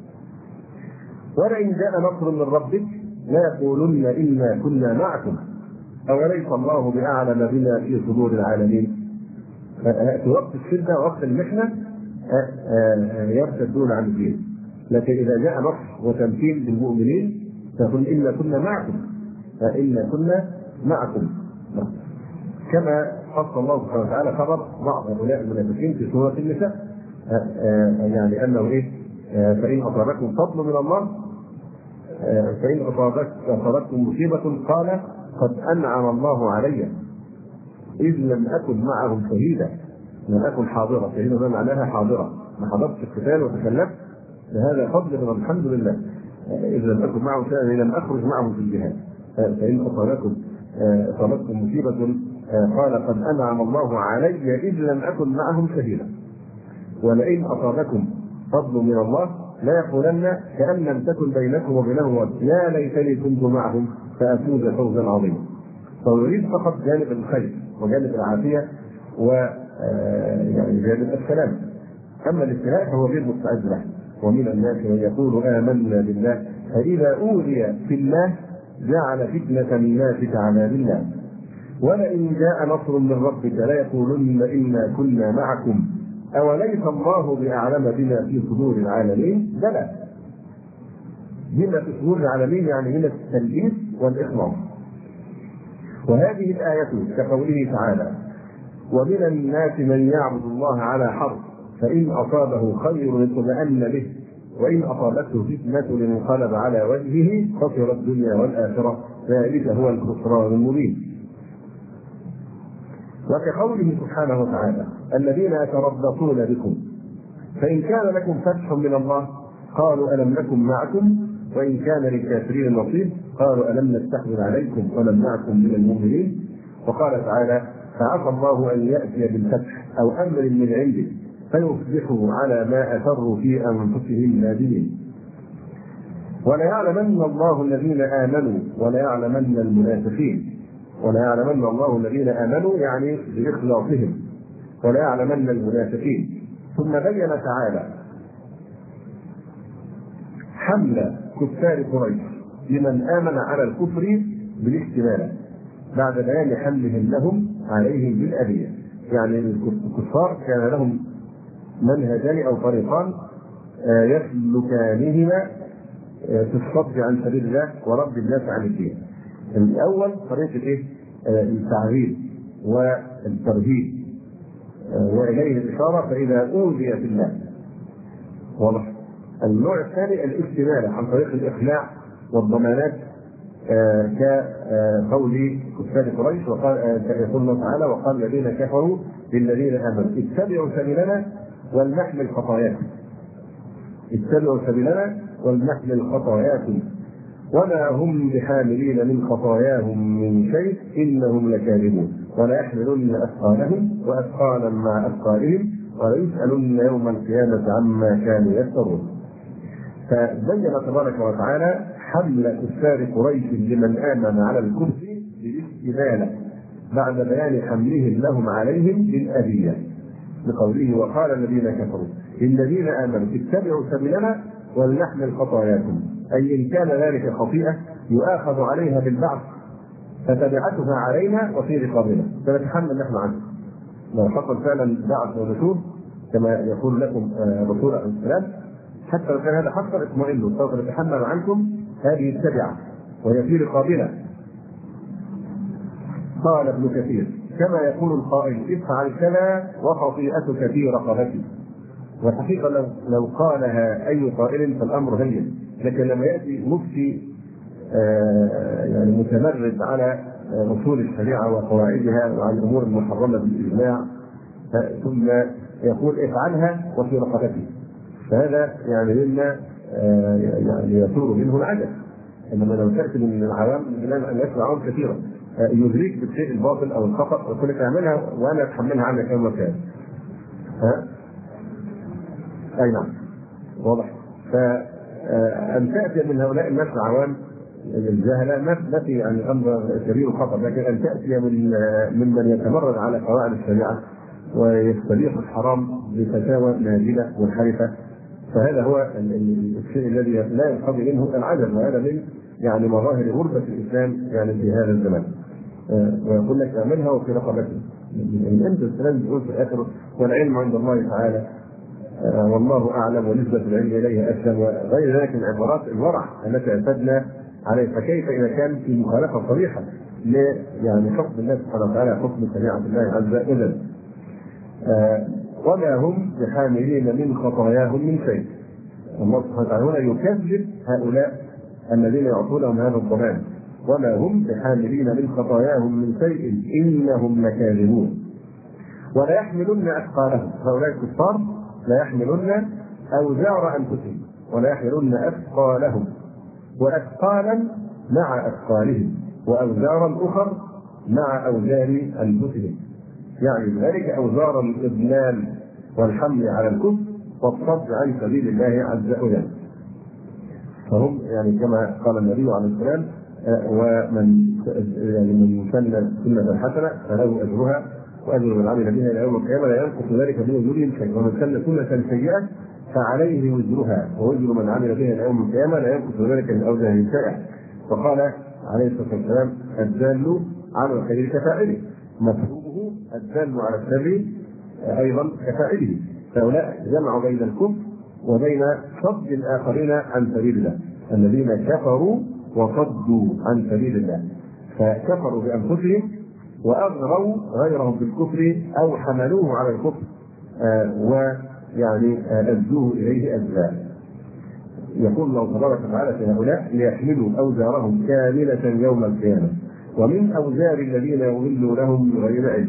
ولئن جاء نصر من ربك لا يقولن إنا كنا معكم أوليس الله بأعلم بما في صدور العالمين. في وقت الشدة ووقت المحنة يرتدون عن الدين، لكن إذا جاء نصر وتمثيل للمؤمنين تقول إنا كنا معكم، إنا كنا معكم، كما خص الله سبحانه وتعالى خبر بعض هؤلاء المنافقين في سورة النساء، يعني أنه إيه؟ فإن أصابكم فضل من الله، فإن أصابتكم مصيبة قال قد أنعم الله علي إذ لم أكن معهم شهيدا، لم أكن حاضرة. شهيدا ده معناها حاضرة، ما حضرتش القتال وتكلمت، هذا فضل من الحمد لله. إذ لم أكن معهم شهيدا لم أخرج معهم في الجهاد. فإن أصابتكم مصيبة قال قد أنعم الله علي إذ لم أكن معهم شهيدا. ولئن أصابكم فضل من الله لا يقولن كأن لم تكن بينكم وبينهم وقت يا ليتني كنت معهم فأفوز فوزا عظيما. فيريد فقط جانب الخير وجانب العافية يعني جانب السلام، أما الابتلاء فهو غير مستعد له. ومن الناس من يقول آمنا بالله فإذا أوذي في الله جعل فتنة الناس كعذاب الله. ولئن جاء نصر من ربك لا يقولن إنا كنا معكم أوليس الله بأعلم بما في صدور العالمين. بلى، بما في صدور العالمين يعني من التلبيس والإخلاص. وهذه الآية كقوله تعالى ومن الناس من يعبد الله على حرف فإن أصابه خير اطمأن به وإن أصابته فتنة انقلب على وجهه خسر الدنيا والآخرة ذلك هو الخسران المبين. وكقوله سبحانه وتعالى الذين يتربصون بكم فإن كان لكم فتح من الله قالوا ألم نكن معكم وإن كان للكافرين نصيب قالوا ألم نستحوذ عليكم ونمنعكم من المؤمنين. وقال تعالى فعسى الله أن يأتي بالفتح أو أمر من عنده فيصبحوا على ما أسروا في أنفسهم نادمين. وليعلمن الله الذين آمنوا وليعلمن المنافقين. وليعلمن الله الذين آمنوا يعني بإخلاصهم وليعلمن المنافقين. ثم بين تعالى حمل كفار قريش لمن آمن على الكفر بالاحتمال بعد بيان حملهم لهم عليهم بالأذية. يعني الكفار كان لهم منهجان أو طريقان يسلكانهما في الصد عن سبيل الله ورد الناس عن الدين. الأول طريقة التعريض والترهيب وإليه الإشارة فإذا أوذي في الله. واضح. النوع الثاني الاستمالة عن طريق الإقناع والضمانات كقول كفار قريش وقال يقول الله تعالى وقال الذين كفروا للذين آمنوا اتبعوا سبيلنا ولنحمل خطاياكم. اتبعوا سبيلنا ولنحمل خطاياكم وما هم بحاملين من خطاياهم من شيء إنهم لكاذبون ولا يحملن أثقالهم وأثقالا مع أثقالهم وليسألن يوم القيامة عما كانوا يفترون. فبين تبارك وتعالى حمل كفار قريش لمن آمن على الكفر بالاستدانة بعد بيان حملهم لهم عليهم بالأذية بقوله وقال الذين كفروا للذين آمنوا اتبعوا سبيلنا ولنحمل خطاياكم، أي إن كان ذلك خطيئة يؤاخذ عليها بالبعث فتبعتها علينا وفي رقابنا فنتحمل نحن عنه. لو حصل فعلا بعث ونشور كما يقول لكم الرسول عليه السلام حتى لو كان هذا حصل اطمئنوا سوف نتحمل عنكم هذه التبعة وهي في رقابنا. قال ابن كثير كما يقول القائل افعل كذا وخطيئتك في رقبتي. والحقيقة لو قالها أي قائل فالأمر هين، لكن لما يأتي مفتي يعني متمرد على اصول الشريعه وقواعدها وعن الامور المحرمه بالاجماع ثم يقول افعلها وفي رقبتي، فهذا يعني مما يعني يثور منه العجب. انما لو تاتي من العوام ان يسمعون كثيرا يدرك بالشيء الباطل او الخطا ويقول لك اعملها وانا اتحملها عنك كما كان. اي نعم واضح. فان تاتي من هؤلاء الناس العوام الجهله ما في يعني امر كبير خطر، لكن ان تاتي ممن يتمرد على قواعد الشريعه ويستبيح الحرام بفتاوى نازله منحرفه، فهذا هو الشيء الذي لا ينقضي منه العجب، وهذا من يعني مظاهر غربه الاسلام يعني في هذا الزمان. ويقول لك اعملها وفي رقبتك، يعني انت السلام بيقول في الاخر والعلم عند الله تعالى والله اعلم ونسبه العلم اليه اسلم وغير ذلك من عبارات الورع التي اعتدنا عليه. فكيف اذا كان في مخالفه صريحه يعني حكم الله سبحانه وتعالى حكم شريعه الله عز وجل. وما هم بحاملين من خطاياهم من شيء. الله سبحانه وتعالى هنا يكذب هؤلاء الذين يعطونهم هذا الضمان، وما هم بحاملين من خطاياهم من شيء انهم لكاذبون. ولا يحملن اثقالهم، هؤلاء الكفار لا يحملن اوزار انفسهم ولا يحملن اثقالهم واثقالا مع اثقالهم واوزارا اخر مع اوزار انفسهم، يعني ذلك اوزار الاضلال والحمل على الكفر والصد عن سبيل الله عز وجل. فهم يعني كما قال النبي عليه السلام ومن يعني من سن سنه حسنه فله اجرها واجر من عمل بها الى يوم القيامه لا ينقص ذلك من اجورهم شيء، ومن سن سنه سيئه فعليه وزرها ووزر من عمل بها الى يوم القيامه لا ينقص ذلك من اوزارهم شيئا. وقال عليه الصلاه والسلام الدال على الخير كفاعله، مفهومه الدال على الشر ايضا كفاعله. فهؤلاء جمعوا بين الكفر وبين صد الاخرين عن سبيل الله، الذين كفروا وصدوا عن سبيل الله، فكفروا بانفسهم واغروا غيرهم بالكفر او حملوه على الكفر ويعني ادوه اليه اجزاء. يقول الله تبارك وتعالى في هؤلاء ليحملوا اوزارهم كامله يوم القيامه ومن اوزار الذين يضلونهم بغير علم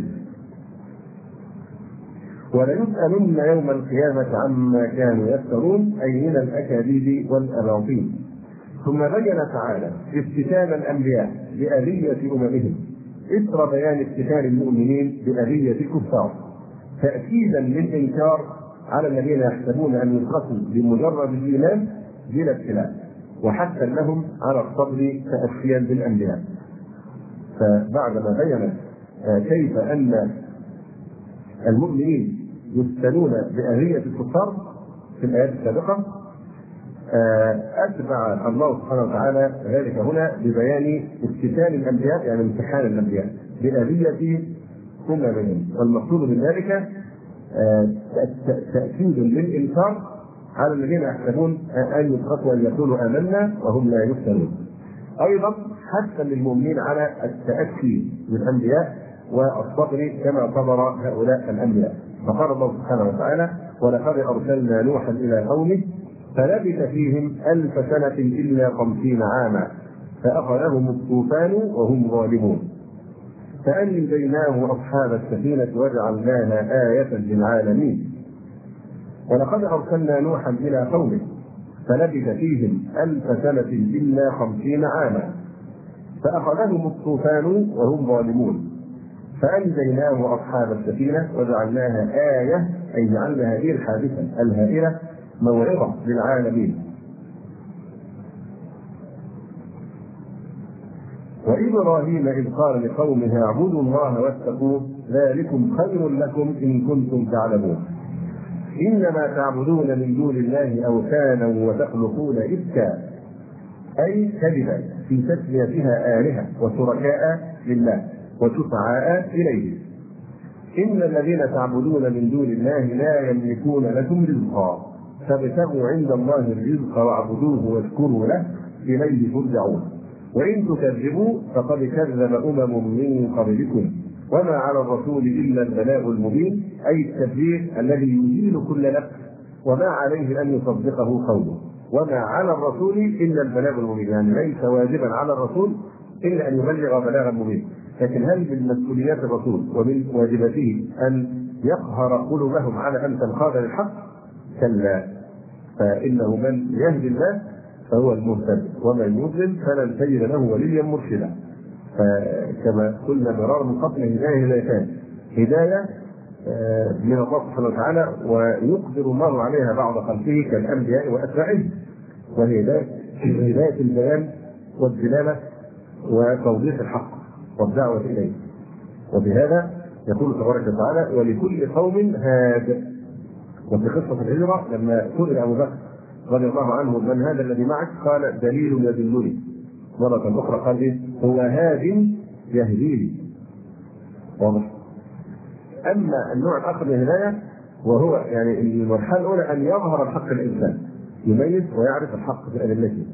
وليسألن يوم القيامة عما كانوا يفترون، أي من الأكاذيب والأباطيل. ثم بين تعالى افتتان الأنبياء بأذية أممهم إثر بيان افتتان المؤمنين بأذية الكفار، تأكيدا للإنكار على الذين يحسبون أن يتركوا بمجرد الإيمان بلا ابتلاء، وحتى لهم على الصبر تأسيا بالأنبياء. فبعدما بين كيف أن المؤمنين يفتنون بأذية الكفار في الآيات السابقة، أتبع الله سبحانه وتعالى ذلك هنا ببيان افتتان الأنبياء، يعني امتحان الأنبياء بأذية أممهم، والمقصود من ذلك تأكيد للإنكار على الذين يحسبون أن يتركوا أن يقولوا آمنا وهم لا يفتنون. أيضا حتى للمؤمنين على التأكي بالأنبياء والصبر كما صبر هؤلاء الأنبياء. فقال الله سبحانه وتعالى ولقد أرسلنا نوحا إلى قومه فلبث فيهم 1000 سنة إلا 50 عاما فأخذهم الطوفان وهم ظالمون فأنجيناه أصحاب السفينة وجعلناها آية للعالمين. ولقد أرسلنا نوحا إلى قومه فلبث فيهم 1000 سنة إلا 50 عاما فأخذهم الطوفان وهم ظالمون فأنجيناه وأصحاب السفينة وجعلناها آية، أي جعلنا هذه الحادثة الهائلة موعظة للعالمين. وإبراهيم إذ قال لقومه اعبدوا الله واتقوه ذلكم خير لكم إن كنتم تعلمون إنما تعبدون من دون الله أوثانا وتخلقون إفكا، أي كذبا في تسميتها آلهة وشركاء لله وشفعاء إليه. إن الذين تعبدون من دون الله لا يملكون لكم رزقا فابتغوا عند الله الرزق واعبدوه واشكروا له إليه ترجعون وإن تكذبوا فقد كذب من قبلكم وما على الرسول إلا البلاغ المبين، أي التبليغ الذي يزيل كل نفس وما عليه أن يصدقه قوله. وما على الرسول إلا البلاغ المبين، يعني ليس واجبا على الرسول إلا أن يبلغ بلاغا مبين. لكن هل من مسؤوليات الرسول ومن واجباته أن يقهر قلوبهم على أن تنقاد للحق؟ كلا، فإنه من يهدي الناس فهو المهتد ومن يضلل فلن تجد له وليا مرشدا. فكما قلنا مرارا من قبل هدايتان: هداية من الله سبحانه وتعالى ويقدر الله عليها بعض خلقه كالأنبياء وأتباعه، وهي هداية البيان والدلالة وتوضيح الحق والدعوة إليه. وبهذا يقول تبارك وتعالى ولكل قوم هاد. وفي قصة الهجرة لما سئل أبو بكر رضي الله عنه من هذا الذي معك؟ قال دليل يدلني. مرة أخرى قال إيه؟ هو هاد يهديني. واضح. أما النوع الآخر من الهداية وهو يعني المرحلة الأولى أن يظهر الحق للإنسان، يميز ويعرف الحق بأدلته،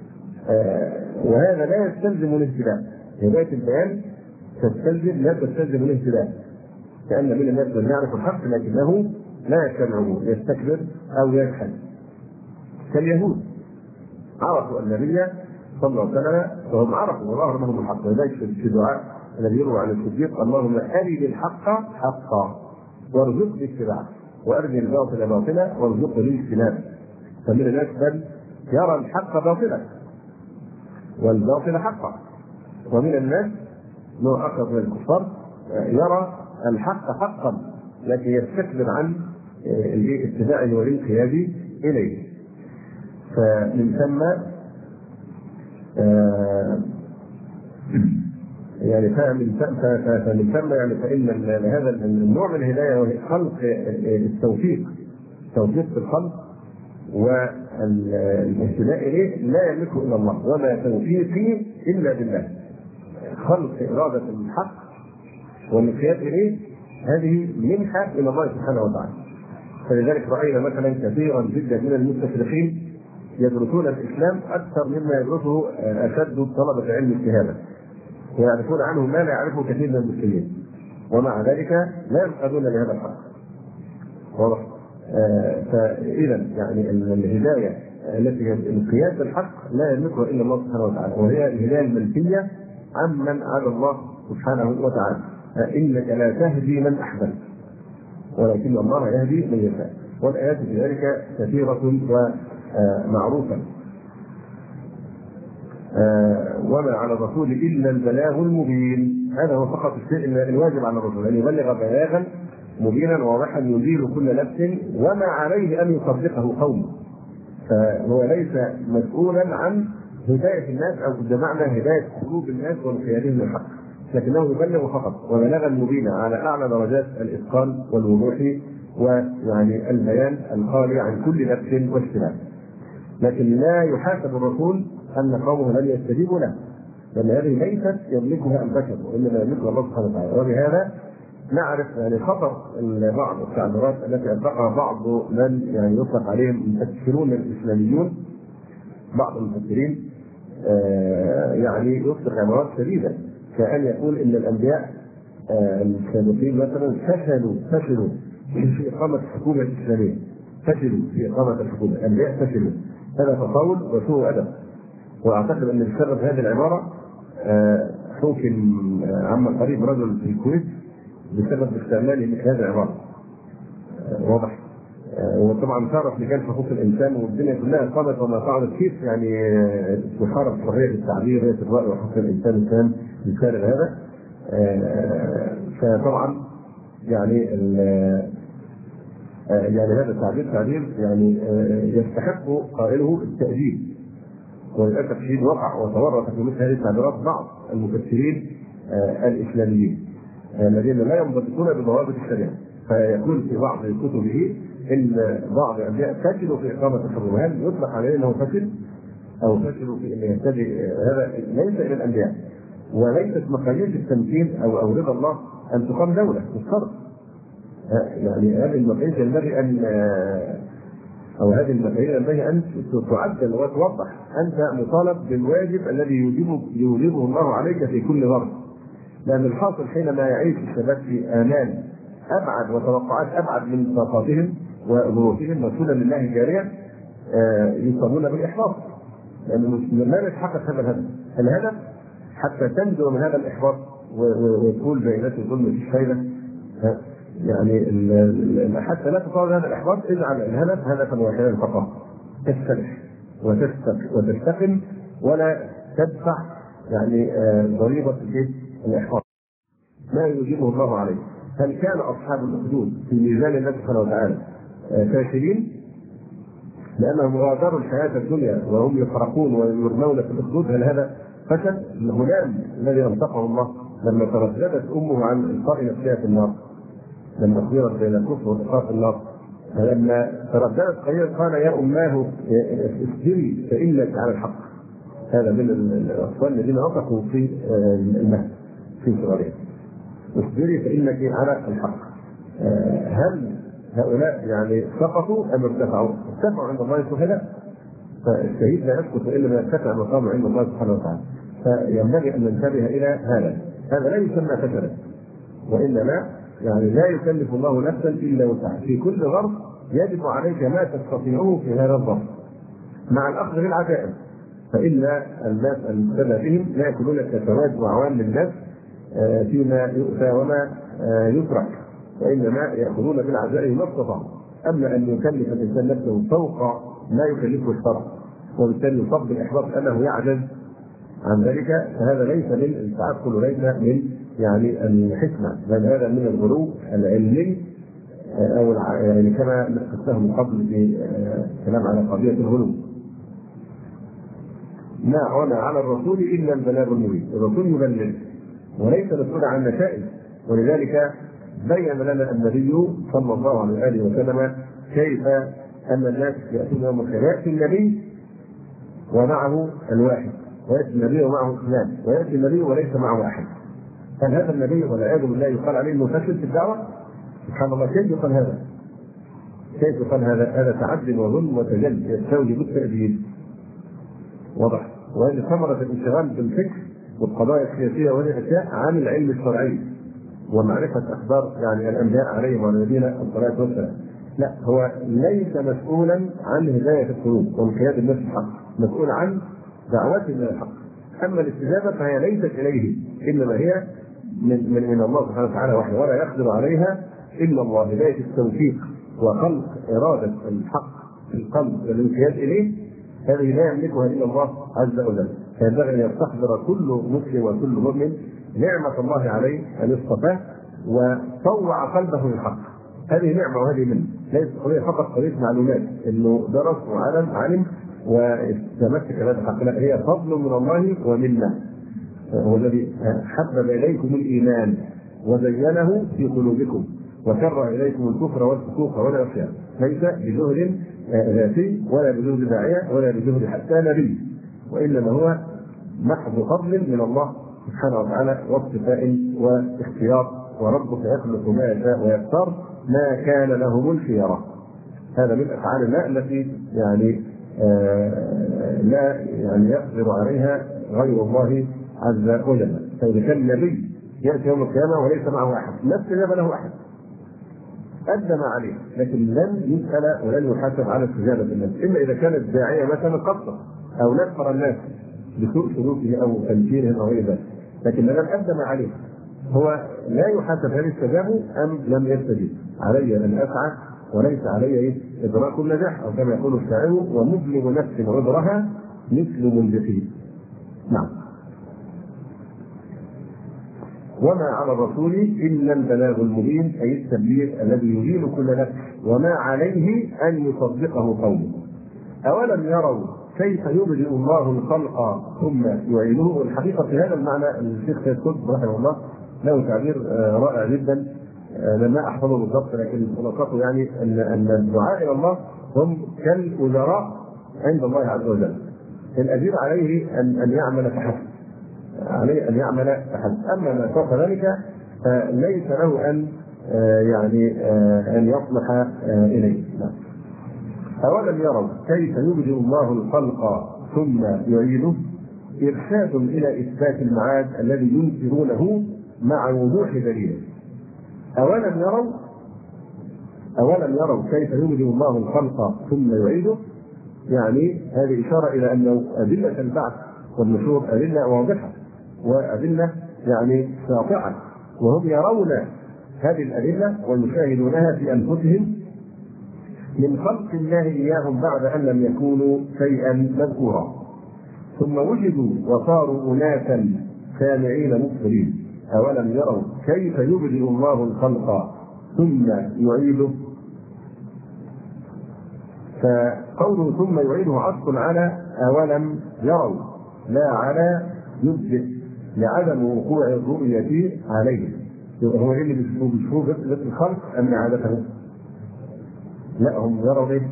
وهذا لا يستلزم الاهتداء. هداية البيان لا تستلزم الاهتداء، كأن من الناس من يعرف الحق لكنه لا يتبعه، يستكبر أو يجحد، كاليهود عرفوا النبي صلى الله عليه وسلم وهم عرفوا وظهر لهم الحق. ولذلك في دعاء الذي يروى عن الصديق اللهم أرني الحق حقا وارزقني اتباعه وأرني الباطل باطلا وارزقني اجتنابه. فمن الناس بل يرى الحق باطلا والباطل حقا، ومن الناس نوع آخر من الكفار يرى الحق حقا لكن يستكبر عن اتباعه والانقياد إليه. فمن ثم يعني فإن هذا النوع من الهداية هو خلق التوفيق في الخلق والاهتداء إليه لا يملكه إلا الله وما توفيقي إلا بالله. خلق إرادة الحق والانقياد إليه هذه منحة إلى الله سبحانه وتعالى. فلذلك رأينا مثلا كثيرا جدا من المستشرقين يدرسون الإسلام أكثر مما يدرسه أشد طلبة علم الشهادة، ويعرفون عنه ما لا يعرفه كثير من المسلمين، ومع ذلك لا ينقادون لهذا الحق. واضح. فإذا يعني الهداية التي هي انقياد الحق لا يملكها إلا الله سبحانه وتعالى، وهي الهداية المنفية عمن عاد الله سبحانه وتعالى. إنك لا تهدي من أحببت ولكن الله يهدي من يشاء. والآيات في ذلك كثيرة ومعروفة. وما على الرسول إلا البلاغ المبين. هذا هو فقط الشيء الواجب على الرسول أن يبلغ بلاغا مبينا واضحا يزيل كل نفس وما عليه أن يصدقه قومه. فهو ليس مسؤولا عن هداية الناس أو بمعنى هداية قلوب الناس وانقيادهم للحق، لكنه يبلغ فقط وبلاغا مبينا على أعلى درجات الإتقان والوضوح ويعني البيان الخالي عن كل نفس واشتباه. لكن لا يحاسب الرسول أن قومه لن يستجيبوا له، لأن هذه ليست يملكها البشر وإنما يملكها الله سبحانه وتعالى. وبهذا نعرف يعني خطر بعض التعبيرات التي أطلقها بعض من يعني يطلق عليهم المفسرون الإسلاميون. بعض المفسرين يعني يطلق عبارات شديدة كأن يقول إن الأنبياء السابقين مثلا فشلوا في إقامة الحكومة الإسلامية. فشلوا في إقامة الحكومة، الأنبياء فشلوا. هذا تطاول وسوء أدب. وأعتقد أن السبب هذه العبارة حكم عما قريب رجل في الكويت بسبب استعماله مثل هذه العبارة. واضح. وطبعا شرف لجان حقوق الانسان والدنيا كلها قامت وما فعلت كيف يعني تحارب حريه التعبير، حريه الراي وحقوق الانسان كان يكرر هذا. فطبعا يعني هذا التعبير يعني يستحق قائله التأديب. وللاسف الشديد وقع وتورط في مثل هذه التعبيرات بعض المفسرين الاسلاميين الذين لا ينضبطون بضوابط الشريعه، فيقول في بعض كتبه ان بعض الانبياء فشلوا في اقامه الحرم. هل يطلق عليه انه فشل او فشلوا في ان يهتدي؟ هذا ليس الى الانبياء، وليست مقاييس التمكين او رضا الله ان تقام دوله بالشرط. يعني هذه المقاييس ينبغي ان هذه المقاييس ينبغي ان تعدل وتوضح. انت مطالب بالواجب الذي يوجبه الله عليك في كل ظرف، لان الحاصل حينما يعيش الشباب في امال ابعد وتوقعات ابعد من طاقاتهم وظروفهم وسنن الله جاريه يصابون بالاحباط، لانه لا يتحقق هذا الهدف. الهدف حتى تنجو من هذا الاحباط وتقول بينات الظلم مفيش فايده، يعني حتى لا تصاب هذا الاحباط اجعل الهدف هدفا واحدا فقط، تسترح وتستقم ولا تدفع يعني ضريبه الاحباط ما يوجبه الله عليه. هل كان اصحاب الاخدود في ميزان الله سبحانه وتعالى فاشلين لانهم غادروا الحياه الدنيا وهم يفرقون ويرمون في الاخدود؟ هل هذا فشل؟ الغلام الذي انطقه الله لما ترددت امه عن القاء نفسها في النار، لما اخبرت بين الكفر والإقرار في النار، لما ترددت قليلا قال يا اماه اصبري فانك على الحق. هذا من الاطفال الذين نطقوا في المهد في صغرهم، اصبري فانك على الحق. هل هؤلاء يعني سقطوا ام ارتفعوا؟ ارتفعوا عند الله شهداء، فالشهيد لا يسقط الا ما ارتفع مقامه عند الله سبحانه وتعالى. فينبغي ان ننتبه الى هذا لا يسمى فشلا، وانما يعني لا يكلف الله نفسا الا وسعها. في كل ظرف يجب عليك ما تستطيعه في هذا الظرف مع الاخذ بالعزائم، فان الناس المقتدى بهم لا يكونون كسواد وعوام للناس فيما يؤتى وما يترك، وانما ياخذون بالعزائم ما استطاعوا. اما ان يكلف الانسان نفسه فوق ما يكلفه الشرع وبالتالي يصاب بالاحباط انه يعجز عن ذلك، فهذا ليس من التعقل وليس من يعني الحكمه، بل هذا من الغلو العلمي او يعني كما نقصته من قبل في كلام على قضيه الغلو. ما عنا على الرسول الا البلاغ المبين، الرسول يبلغ وليس مسؤول عن نتائج. ولذلك بين لنا النبي صلى الله عليه واله وسلم كيف ان الناس ياتون يوم القيامه، ياتي النبي ومعه الواحد، وياتي النبي ومعه اثنان، وياتي النبي وليس معه احد. هل هذا النبي والعياذ بالله يقال عليه انه فشل في الدعوه؟ سبحان الله، كيف يقال هذا؟ كيف يقال هذا؟ هذا تعد وظلم وتجلي يستوجب التأديب. واضح؟ وهذه ثمرة الانشغال بالفكر والقضايا السياسية والاشياء عن العلم الشرعي ومعرفة اخبار يعني الانبياء عليهم وعلى نبينا الصلاة والسلام. لا، هو ليس مسؤولا عن هداية القلوب وانقياد الناس الحق، مسؤول عن دعوتهم الى الحق. اما الاستجابة فهي ليست اليه، انما هي من الله سبحانه وتعالى وحده، ولا يقدر عليها الا الله. هداية التوفيق وخلق إرادة الحق في القلب والانقياد اليه هذه لا يملكها الا الله عز وجل. فينبغي ان يستحضر كل مسلم وكل مؤمن نعمة الله عليه ان اصطفاه وطوع قلبه للحق. هذه نعمة وهذه منه، ليست قضية فقط قضية معلومات انه درس وعلم وتمسك بهذا الحق، لا، هي فضل من الله ومنه. هو الذي حبب اليكم الايمان وزينه في قلوبكم وكره اليكم الكفر والفسوق والعصيان، ليس بجهد ذاتي ولا بجهد داعيه ولا بجهد حتى نبي، وانما هو محض فضل من الله سبحانه وتعالى واصطفاء واختيار. وربك يخلق ما يشاء ويختار ما كان لهم الخيرة. هذا من افعال الله التي يعني لا يعني يقدر عليها غير الله عز وجل. فاذا كان النبي ياتي يوم القيامه وليس معه احد، لا استجاب له احد، أدى ما عليه، لكن لن يسأل ولن يحاسب على استجابة الناس، إلا إذا كان الداعية مثلا قصر أو نفر الناس بسوء سلوكه أو تنفيره أو غير ذلك، لكن لم أدى ما عليه هو لا يحاسب هل استجابوا أم لم يستجيب. علي أن أسعى وليس علي إدراك النجاح، أو كما يقول الشاعر: ومظلم نفس عذرها مثل منبقيه. نعم. وما على الرسول إلا البلاغ المبين، أي التبليغ الذي يزيل كل نفس، وما عليه أن يصدقه قومه. أولم يروا كيف يبدئ الله الخلق ثم يعيده؟ الحقيقة في هذا المعنى الشيخ سيد قطب رحمه الله له تعبير رائع جدا، لما أحفظه بالضبط، لكن خلاصته يعني أن الدعاء إلى الله هم كالوزراء عند الله عز وجل، الأجير عليه أن يعمل فحسب، عليه أن يعمل فحسب، أما ما فوق ذلك فليس له أن يصلح إليه. أولم يروا كيف يبدئ الله الخلق ثم يعيده؟ إرشاد إلى إثبات المعاد الذي ينكرونه مع وضوح دليله. أولم يروا كيف يبدئ الله الخلق ثم يعيده، يعني هذه إشارة إلى أن أدلة البعث والنشور أدلة واضحة وأدلة ساطعة، وهم يرون هذه الأدلة ويشاهدونها في أنفسهم من خلق الله إياهم بعد أن لم يكونوا شيئا مذكورا، ثم وجدوا وصاروا أناسا سامعين مبصرين. أولم يروا كيف يبدئ الله الخلق ثم يعيده؟ فقوله ثم يعيده عطف على أولم يروا، لا على يبدئ، لعدم وقوع الرؤية عليه. هو اللي بيشوفوا بس الخلق أم عادته؟ لا، هم يروا ايه؟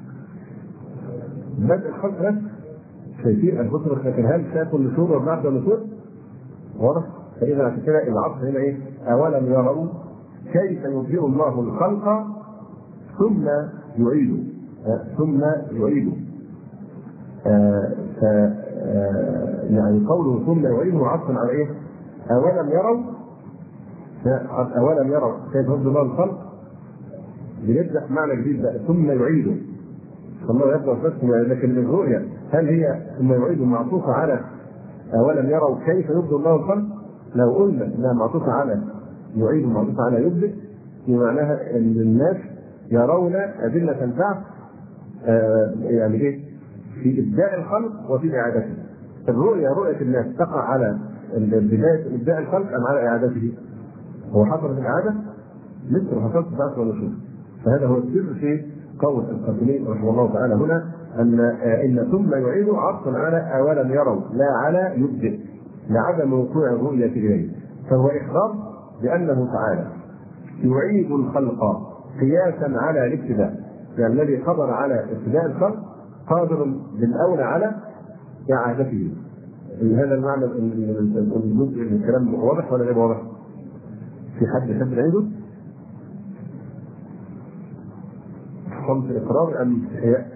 بدء الخلق بس، شايفين الفطر، لكن هل شافوا النشور والبعث والنشور؟ واضح؟ فإذا عشان كده العطف هنا ايه؟ أولم يروا كيف يبدئ الله الخلق ثم يعيده، قوله ثم يعيده عطف على ايه؟ أولم يروا كيف يبدئ الله الخلق، بنبدأ معنى جديد بقى، ثم يعيده. الله يبدأ بس، لكن الرؤيا هل هي ثم يعيده معطوفة على أولم يروا كيف يبدئ الله الخلق؟ لو قلنا انها معطوفة على يعيده معطوفة على يبدئ، بمعناها ان الناس يرون أدلة البعث في إبداء الخلق وفي إعادته. رؤية الناس تقع على بداية إبداء الخلق أم على إعادته؟ هو حصل في الإعادة مثل حصلت البعث والنشور. فهذا هو السر في قول القاسمي رحمه الله تعالى هنا، ان ثم يعيد عطفا على أولم يروا، لا على يبدئ، لعدم وقوع الرؤية إليه. فهو إخبار بأنه تعالى يعيد الخلق قياسا على الابتداء، يعني الذي قدر على ابتداء الخلق قادر بالأولى على إعادته. هذا المعنى الجزء من الكلام واضح ولا غير واضح؟ في حد يحب يعيده؟ صمت إقرار أم استحياء؟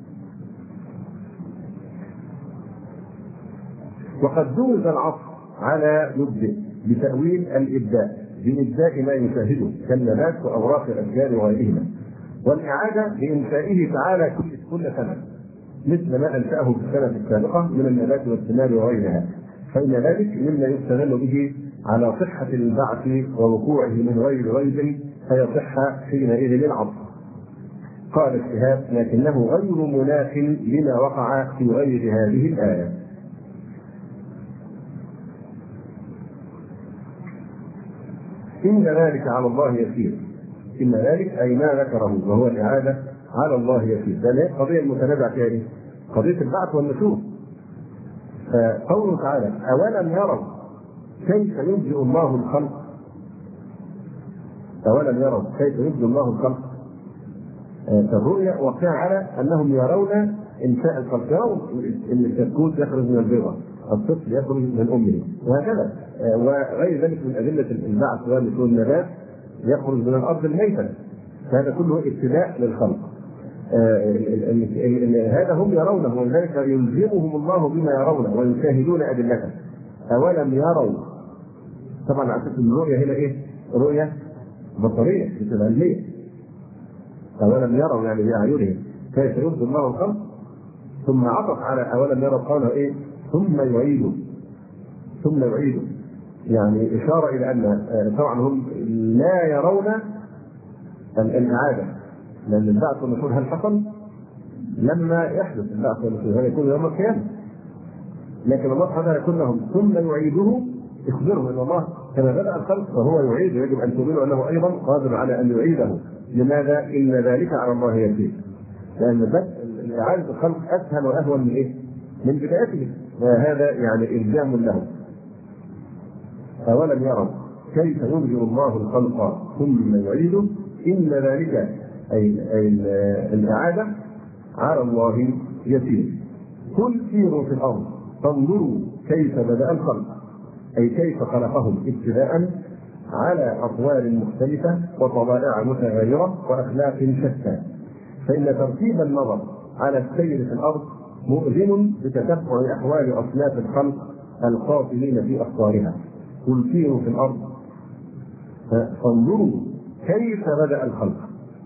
وقد جوز العطف على يبدئ بتأويل الإبداء بإبداء ما يشاهده كالنبات وأوراق الأشجار وغيرهما، والإعادة بإنشائه تعالى كل سنة مثل ما أنشأه في السنة السابقة من النبات والثمار وغيرها، فإن ذلك مما يستدل به على صحة البعث ووقوعه من غير ريب، فيصح حينئذ للعطف. قال الشهاب: لكنه غير مناف لما وقع في غير هذه الآية. إن ذلك على الله يسير. إن ذلك أي ما ذكره وهو الإعادة على الله يسير. ده القضية المتنازع فيها إيه؟ قضية البعث والنشور. فقوله تعالى: أولم يروا كيف يبدئ الله الخلق. أولم يروا كيف يبدئ الله الخلق. الرؤيا واقعة على أنهم يرون إنشاء الخلق، يرون أن الكتكوت يخرج من البيضة، الطفل يخرج من أمه، وهكذا وغير ذلك من أدلة البعث والنشور. النبات يخرج من الأرض الميتة، فهذا كله ابتداء للخلق. هذا هم يرونه، ولذلك يلزمهم الله بما يرونه ويشاهدون أدلته. أولم يروا، طبعا على أساس الرؤية هنا إيه؟ رؤية بصرية مش علمية. أولم يروا يعني بأعينهم كيف يبدئ الله الخلق، ثم عطف على أولم يروا قالوا إيه؟ ثم يعيدوا. يعني إشارة إلى أن طبعا هم لا يرون الإعادة، لأن البعث والنشور هل حصل؟ لما يحدث البعث والنشور هذا يكون يوم القيامة. لكن الله سبحانه يقول لهم ثم يعيده، اخبروا ان الله كما بدأ الخلق فهو يعيد، يجب ان تؤمنوا انه ايضا قادر على ان يعيده. لماذا؟ ان ذلك على الله يسير. لان اعاده الخلق اسهل واهون من ايه؟ من بدايته. وهذا يعني الزام له. اولم يروا كيف يبدئ الله الخلق ثم يعيده ان ذلك اي الاعاده على الله يسير. قل سيروا في الارض فانظروا كيف بدأ الخلق، أي كيف خلقهم ابتداء على أطوار مختلفة وطبائع متغيرة وأخلاق شتى. فإن ترتيب النظر على السير في الأرض مؤذن بتتبع أحوال أصناف الخلق القاطنين في أخطارها. قل سيروا في الأرض فانظروا كيف بدأ الخلق.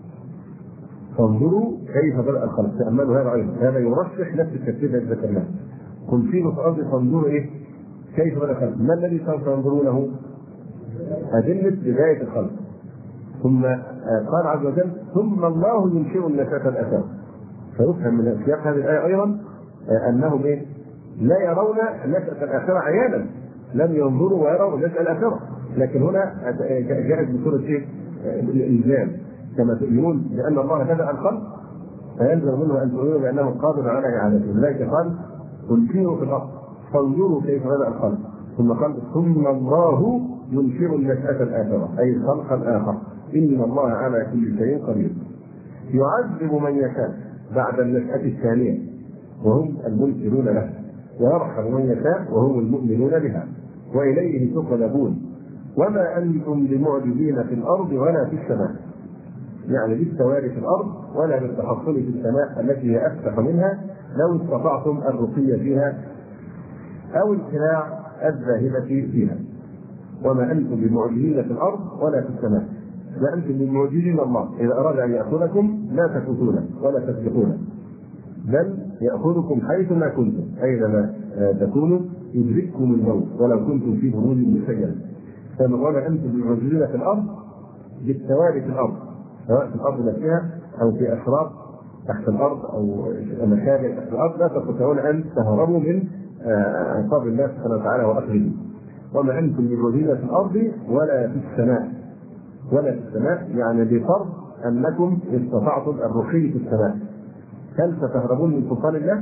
فانظروا كيف بدأ الخلق، تأملوا هذا أيضا، هذا يرشح نفس الترتيب الذي ذكرناه. قل سيروا في الأرض فانظروا إيه؟ كيف بدأ الخلق. ما الذي سوف ينظرونه؟ أدلة بداية الخلق. ثم قال عز وجل ثم الله ينشئ النشأة الآخرة. فيفهم من سياق هذه الآية أيضا أنهم إيه؟ لا يرون النشأة الآخرة عيانا، لم ينظروا ويروا النشأة الآخرة. لكن هنا جاءت بصورة إيه؟ الإلزام. كما تؤمنون بأن الله بدأ الخلق فيلزم منه أن تؤمنوا بأنه قادر على إعادته. لذلك قال قل سيروا في الأرض فانظروا كيف بدأ الخلق. ثم قال ثم الله ينشئ النشأة الآخرة، أي الخلق الآخر. إن الله على كل شيء قدير. يعذب من يشاء بعد النشأة الثانية وهم المنكرون له، ويرحم من يشاء وهم المؤمنون بها، وإليه تقلبون وما أنتم بمعجزين في الأرض ولا في السماء. يعني بالسواري في الأرض ولا بالتحصن في السماء التي هي أفتح منها لو استطعتم الرقي فيها أو الخلاع الذاهبة فيها. وما أنتم بمعجزين في الأرض ولا في السماء. لا أنتم بمعجزين الله، إذا أراد أن يأخذكم لا تفوتون ولا تسبقون، بل يأخذكم حيث ما كنتم، أينما تكونوا يدرككم الموت ولو كنتم في بروج مشيدة. وما أنتم بمعجزين في الأرض بالسواري في الأرض، سواء في الأرض نفسها أو في أشراط تحت الأرض أو مكان تحت الأرض، لا تستطيعون أن تهربوا من عقاب الله سبحانه وتعالى وأخذه. وما أنتم بمعجزين في الأرض ولا في السماء. ولا في السماء يعني بفرض أنكم استطعتم الرقي في السماء. هل ستهربون من سلطان الله؟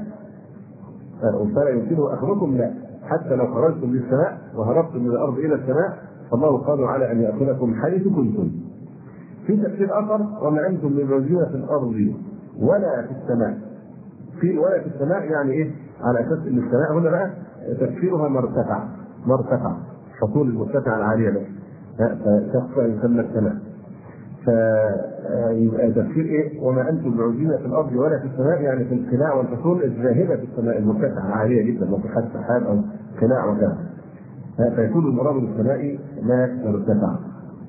فلا يمكنه أخذكم؟ لا. حتى لو خرجتم للسماء وهربتم من الأرض إلى السماء فالله قادر على أن يأخذكم حيث كنتم. في تفسير آخر وما أنتم بمعجزين في الأرض ولا في السماء. في ولا في السماء يعني إيه؟ على أساس أن السماء هنا بقى تفسيرها مرتفع حصول المرتفع العالية له فتخفى يسمى السماء. فيبقى تفسير إيه؟ وما أنتم بمعجزين في الأرض ولا في السماء يعني في الخلاع والحصول الذاهبة في السماء المرتفعة العالية جدا، مرتفعات سحاب أو خلاع وكذا. فيكون المراد بالسماء ما ارتفع.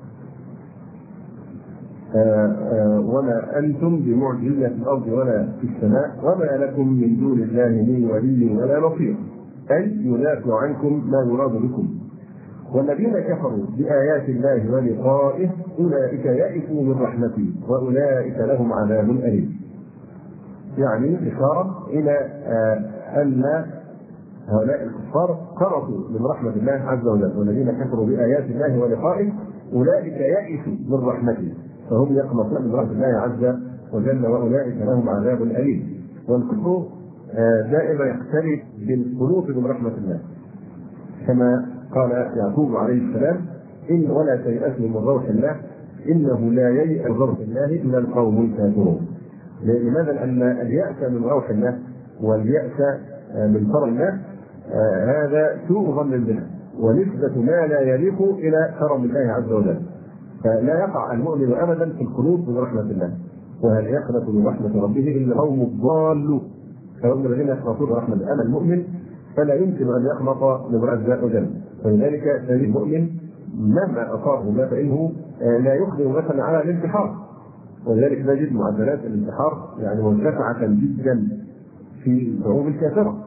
وما أنتم بمعجزين في الأرض ولا في السماء وما لكم من دون الله من ولي ولا نصير، أي يدافع عنكم ما يراد بكم. والذين كفروا بآيات الله ولقائه أولئك يئسوا من رحمته وأولئك لهم عذاب أليم. يعني إشارة إلى أن هؤلاء الكفار قنطوا من رحمة الله عز وجل. والذين كفروا بآيات الله ولقائه أولئك يئسوا من رحمته، فهم يقنطون من رحمة الله عز وجل وأولئك لهم عذاب أليم. والكفر دائما يقترب بالقنوط من رحمة الله، كما قال يعقوب عليه السلام إن ولا تيأسوا من روح الله إنه لا ييأس من روح الله إلا القوم الكافرون. لماذا؟ لأن اليأس من روح الله واليأس من كرم الله هذا سوء ظن به ونسبة ما لا يليق إلى كرم الله عز وجل. فلا يقع المؤمن أبدا في القنوط من رحمة الله. وهل يقنط من رحمة ربه إلا قوم الضالون. فهم الذين يقنطون رحمة الله. أما المؤمن فلا يمكن أن يقنط من رحمة الله وجل. فلذلك المؤمن مهما أصابه ما فإنه لا يقدم مثلا على الانتحار. ولذلك نجد معدلات الانتحار يعني مرتفعة جدا في الشعوب الكافرة.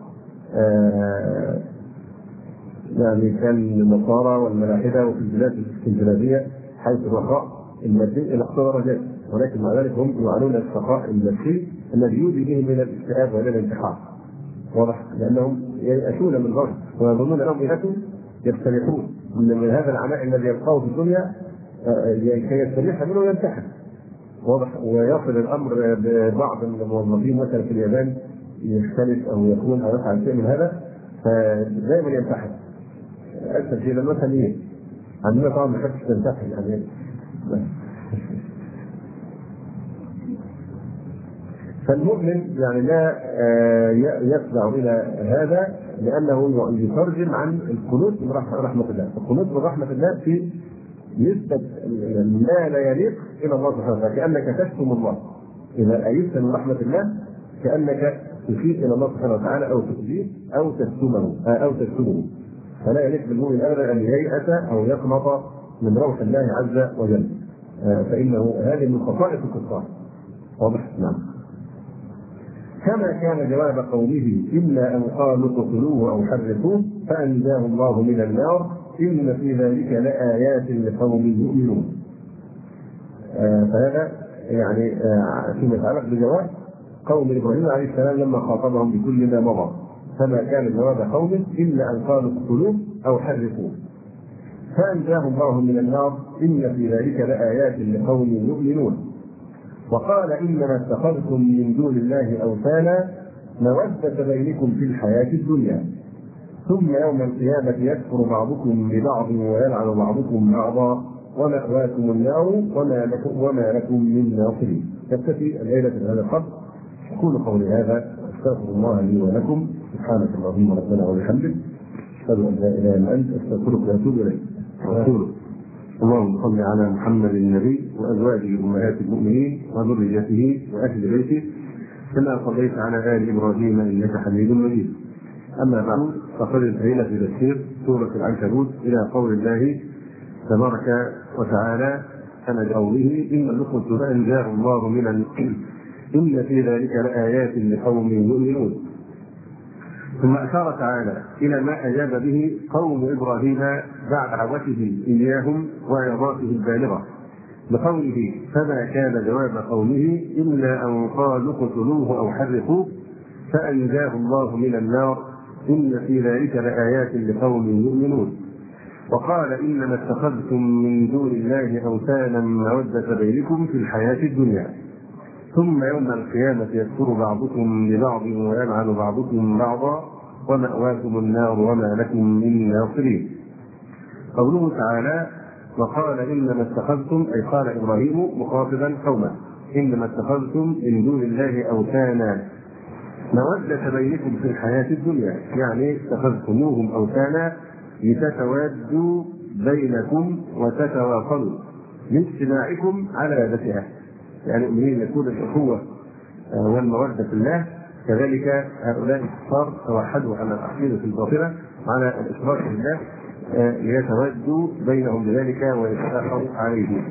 يعني كان النصارى والملاحدة وفي البلاد الاسكندنافية حيث الرخاء المادي إلى أقصى درجات، ولكن مع ذلك هم يعانون الشقاء النفسي الذي يؤدي بهم الى الاكتئاب والى الانتحار. واضح؟ لانهم ييأسون من الرشد ويظنون انهم اذا يستريحون من هذا العناء الذي يلقاه في الدنيا كي يستريح منه وينتحر. واضح؟ ويصل الامر ببعض الموظفين مثلا في اليابان يختلف او يكون او يفعل شيء من هذا فدائما ينتحر. اسف شيء مثلا ايه؟ عندنا طبعا ما حدش تنتحر يعني. فالمؤمن يعني لا يسمع الى هذا لانه يترجم عن القنوط من رحمه الله. القنوط من رحمه الله في نسبه ما لا يليق الى الله سبحانه وتعالى، كانك تشتم الله. اذا ايست من رحمه الله كانك تشير الى الله سبحانه وتعالى او تؤذيه او تشتمه فلا يليق بالمؤمن ابدا ان ييأس او يقنط من روح الله عز وجل، فانه هذه من خصائص الكفار. واضح؟ نعم. كما كان جواب قومه إلا أن قالوا اقتلوه أو حرقوه فأنجاه الله من النار إن في ذلك لآيات لقوم يؤمنون. فهذا يعني فيما يتعلق بجواب قوم إبراهيم عليه السلام لما خاطبهم بكل ما مضى، فما كان جواب قومه إلا أن قالوا اقتلوه أو حرقوه فأنجاه الله من النار إن في ذلك لآيات لقوم يؤمنون. وقال إنما اتخذتم من دون الله أوثانا مودة بينكم في الحياة الدنيا ثم يوم القيامة يكفر بعضكم ببعض ويلعن بعضكم بعضا ومأواكم النار وما لكم من ناصرين. تكتفي الليلة بهذا القدر. أقول قولي هذا أستغفر الله لي ولكم. سبحانك اللهم ربنا وبحمدك أشهد أن لا إله إلا أنت أستغفرك وأتوب إليك. اللهم صل على محمد النبي وازواجه امهات المؤمنين وذريته واهل بيته كما صليت على ال ابراهيم انك حميد مجيد. اما بعد فقد انتهينا في تفسير سوره العنكبوت الى قول الله تبارك وتعالى كما قوله ان اللقمه فانجاه الله من ان في ذلك لايات لقوم يؤمنون. ثم أشار تعالى إلى ما أجاب به قوم إبراهيم بعد دعوته إياهم وعظاته البالغة بقوله فما كان جواب قومه إلا أن قالوا اقتلوه أو حرقوه فأنجاه الله من النار إن في ذلك لآيات لقوم يؤمنون. وقال إنما اتخذتم من دون الله أوثانا مودة بينكم في الحياة الدنيا ثم يوم القيامة يكفر بعضكم ببعض ويلعن بعضكم بعضا ومأواكم النار وما لكم من ناصرين. قوله تعالى وقال إنما اتخذتم أي قال إبراهيم مخاطبا قومه إنما اتخذتم من دون الله أوثانا مودة بينكم في الحياة الدنيا، يعني اتخذتموهم أوثانا لتتوادوا بينكم وتتواصلوا لاجتماعكم على عبادتها. يعني أمين يكون الأخوة والمودة في الله، كذلك هؤلاء الكفار توحدوا على العقيدة الباطلة على الإشراك بالله ليتودوا بينهم بذلك ويتآخوا عليه.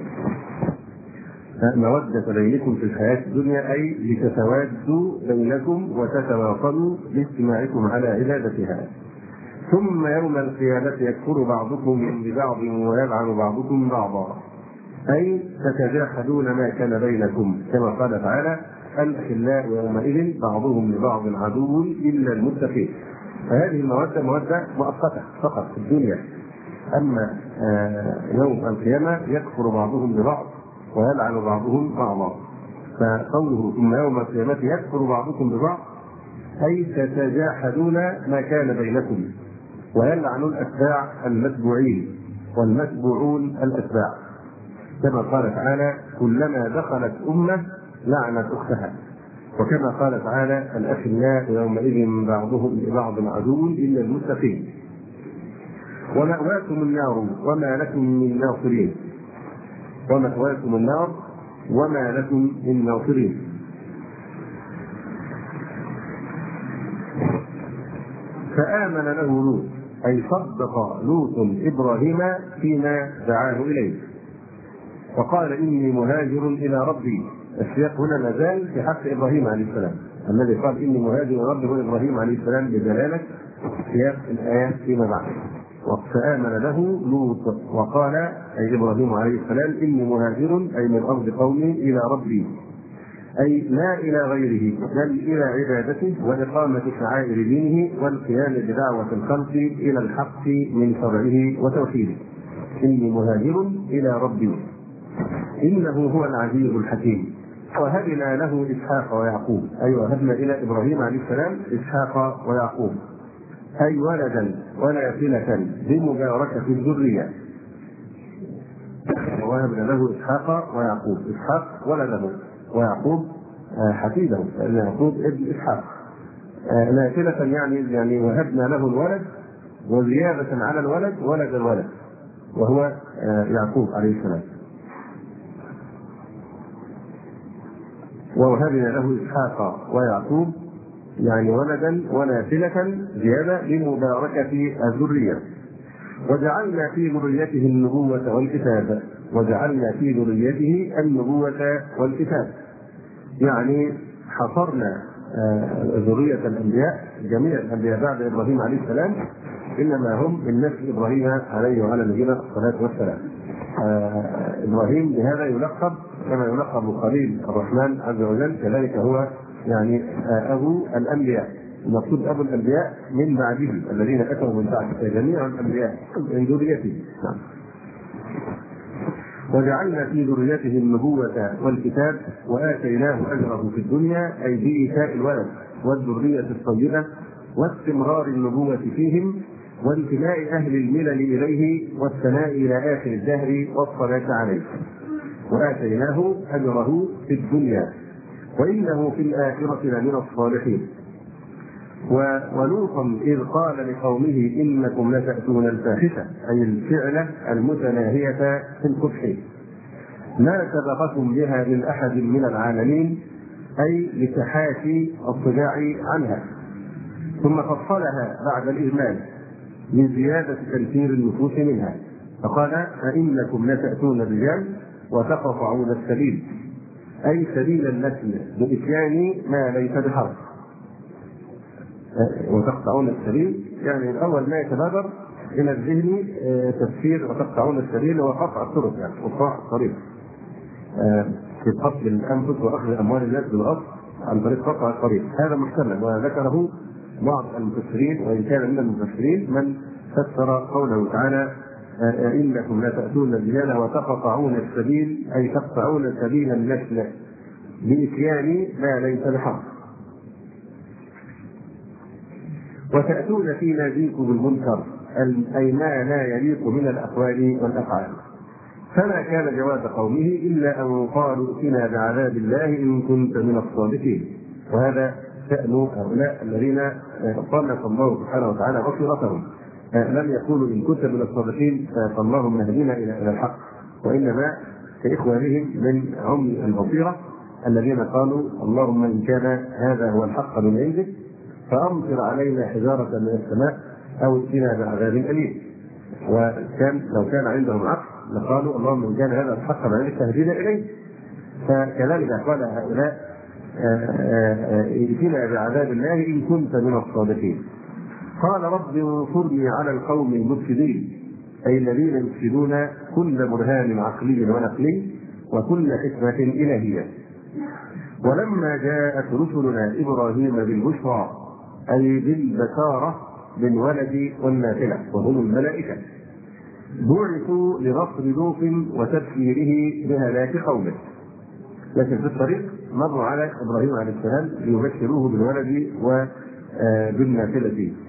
مودة بينكم في الحياة الدنيا أي لتتوادوا بينكم وتتواصلوا لاجتماعكم على عبادتها. ثم يوم القيامة يكفر بعضكم ببعض ويلعن بعضكم بعضا أي تتجاحدون ما كان بينكم كما قال تعالى الأخلاء يومئذ بعضهم لبعض عدو إلا المتقين. فهذه المودة مودة مؤقتة فقط في الدنيا، أما يوم القيامة يكفر بعضهم ببعض ويلعن بعضهم بعضا. فقوله ثم يوم القيامة يكفر بعضكم ببعض أي تتجاحدون ما كان بينكم ويلعن الأتباع المتبوعين والمتبوعون الأتباع كما قال تعالى كلما دخلت أمة لعنت أختها، وكما قال تعالى الأخلاء يومئذ بعضهم لبعض عدو إلا المتقين. ومأواكم النار وما لكم من ناصرين. ومأواكم النار وما لكم من ناصرين. فآمن له لوط أي صدق لوط إبراهيم فيما دعاه إليه وقال إني مهاجر إلى ربي. السياق هنا ما زال في حق إبراهيم عليه السلام، الذي قال إني مهاجر إلى ربي هو إبراهيم عليه السلام بدلالة سياق الآيات فيما بعد. فآمن له لوط وقال أي إبراهيم عليه السلام إني مهاجر أي من أرض قومي إلى ربي، أي لا إلى غيره بل إلى عبادته وإقامة شعائر دينه والقيام بدعوة الخلق إلى الحق من شرعه وتوحيده. إني مهاجر إلى ربي إنه هو العزيز الحكيم. وهبنا له إسحاق ويعقوب، أي وهبنا إلى إبراهيم عليه السلام إسحاق ويعقوب، أي ولدا ونافلة بمباركة الذرية. وهبنا له إسحاق ويعقوب، إسحاق ولده ويعقوب حفيده، لأن يعقوب ابن إسحاق. نافلة يعني وهبنا له الولد وزيادة على الولد ولد الولد وهو يعقوب عليه السلام. ووهبنا له إسحاق ويعقوب يعني ولدا ونافلة زيادة لمباركة الذرية. وجعلنا في ذريته النبوة والكتاب، وجعلنا في ذريته النبوة والكتاب، يعني حصرنا ذرية الأنبياء، جميع الأنبياء بعد إبراهيم عليه السلام إنما هم من نسل إبراهيم عليه وعلى نبينا الصلاة والسلام. إبراهيم بهذا يلقب كما يلقب خليل الرحمن عز وجل، كذلك هو يعني أبو الأنبياء، المقصود أبو الأنبياء من بعده الذين أتوا من بعده، جميع الأنبياء من ذريته. وجعلنا في ذريته النبوة والكتاب وآتيناه أجره في الدنيا، أي بإيتاء الولد والذرية الطيبة واستمرار النبوة فيهم وانتماء أهل الملل إليه والثناء إلى آخر الدهر والصلاة عليه. وآتيناه أجره في الدنيا وإنه في الآخرة لمن الصالحين. ولوطا إذ قال لقومه إنكم لتأتون الفاحشة، أي الفعلة المتناهية في القبح، ما سبقكم بها من أحد من العالمين، أي لتحاشي الصداع عنها، ثم فصلها بعد الإجمال من زيادة تنفير النفوس منها، فقال أئنكم لتأتون الرجال وتقطعون السبيل، أي سبيل النسل بإتيان ما ليس بحرف. وتقطعون السبيل يعني الأول ما يتبادر إلى الذهن تفسير وتقطعون السبيل هو قطع الطرق، يعني قطاع الطريق في قتل الأنفس وأخذ أموال الناس بالغصب عن طريق قطع الطريق، هذا محتمل وذكره بعض المفسرين، وإن كان من المفسرين من فسر قوله تعالى إنكم لتأتون الرجال وتقطعون السبيل، أي تقطعون سبيل النسل بإتيان ما ليس بحق. وتأتون في ناديكم بالمنكر، أي ما لا يليق من الأقوال والأفعال. فما كان جواب قومه إلا أن قالوا ائتنا بعذاب الله إن كنت من الصادقين. وهذا شأن هؤلاء الذين طلق الله سبحانه وتعالى بصيرتهم، لم يقولوا إن كنت من الصادقين فاللهم اهدنا إلى الحق، وإنما كإخوانهم من عمي البصيرة الذين قالوا اللهم إن كان هذا هو الحق من عندك فأمطر علينا حجارة من السماء أو ائتنا بعذاب أليم. وكان لو كان عندهم عقل لقالوا اللهم إن كان هذا الحق من عندك فاهدنا إليه. فكذلك قال هؤلاء ائتنا بعذاب الله إن كنت من الصادقين. قال رب انصرني على القوم المفسدين، أي الذين يفسدون كل برهان عقلي ونقلي وكل حكمة إلهية. ولما جاءت رسلنا إبراهيم بالبشرى، أي بالبشارة بالولد والنافلة وهم الملائكة، بعثوا لرصد لوط وتذكيره بهلاك قومه. لكن في الطريق مروا على إبراهيم عليه السلام ليبشروه بالولد وبالنافلة.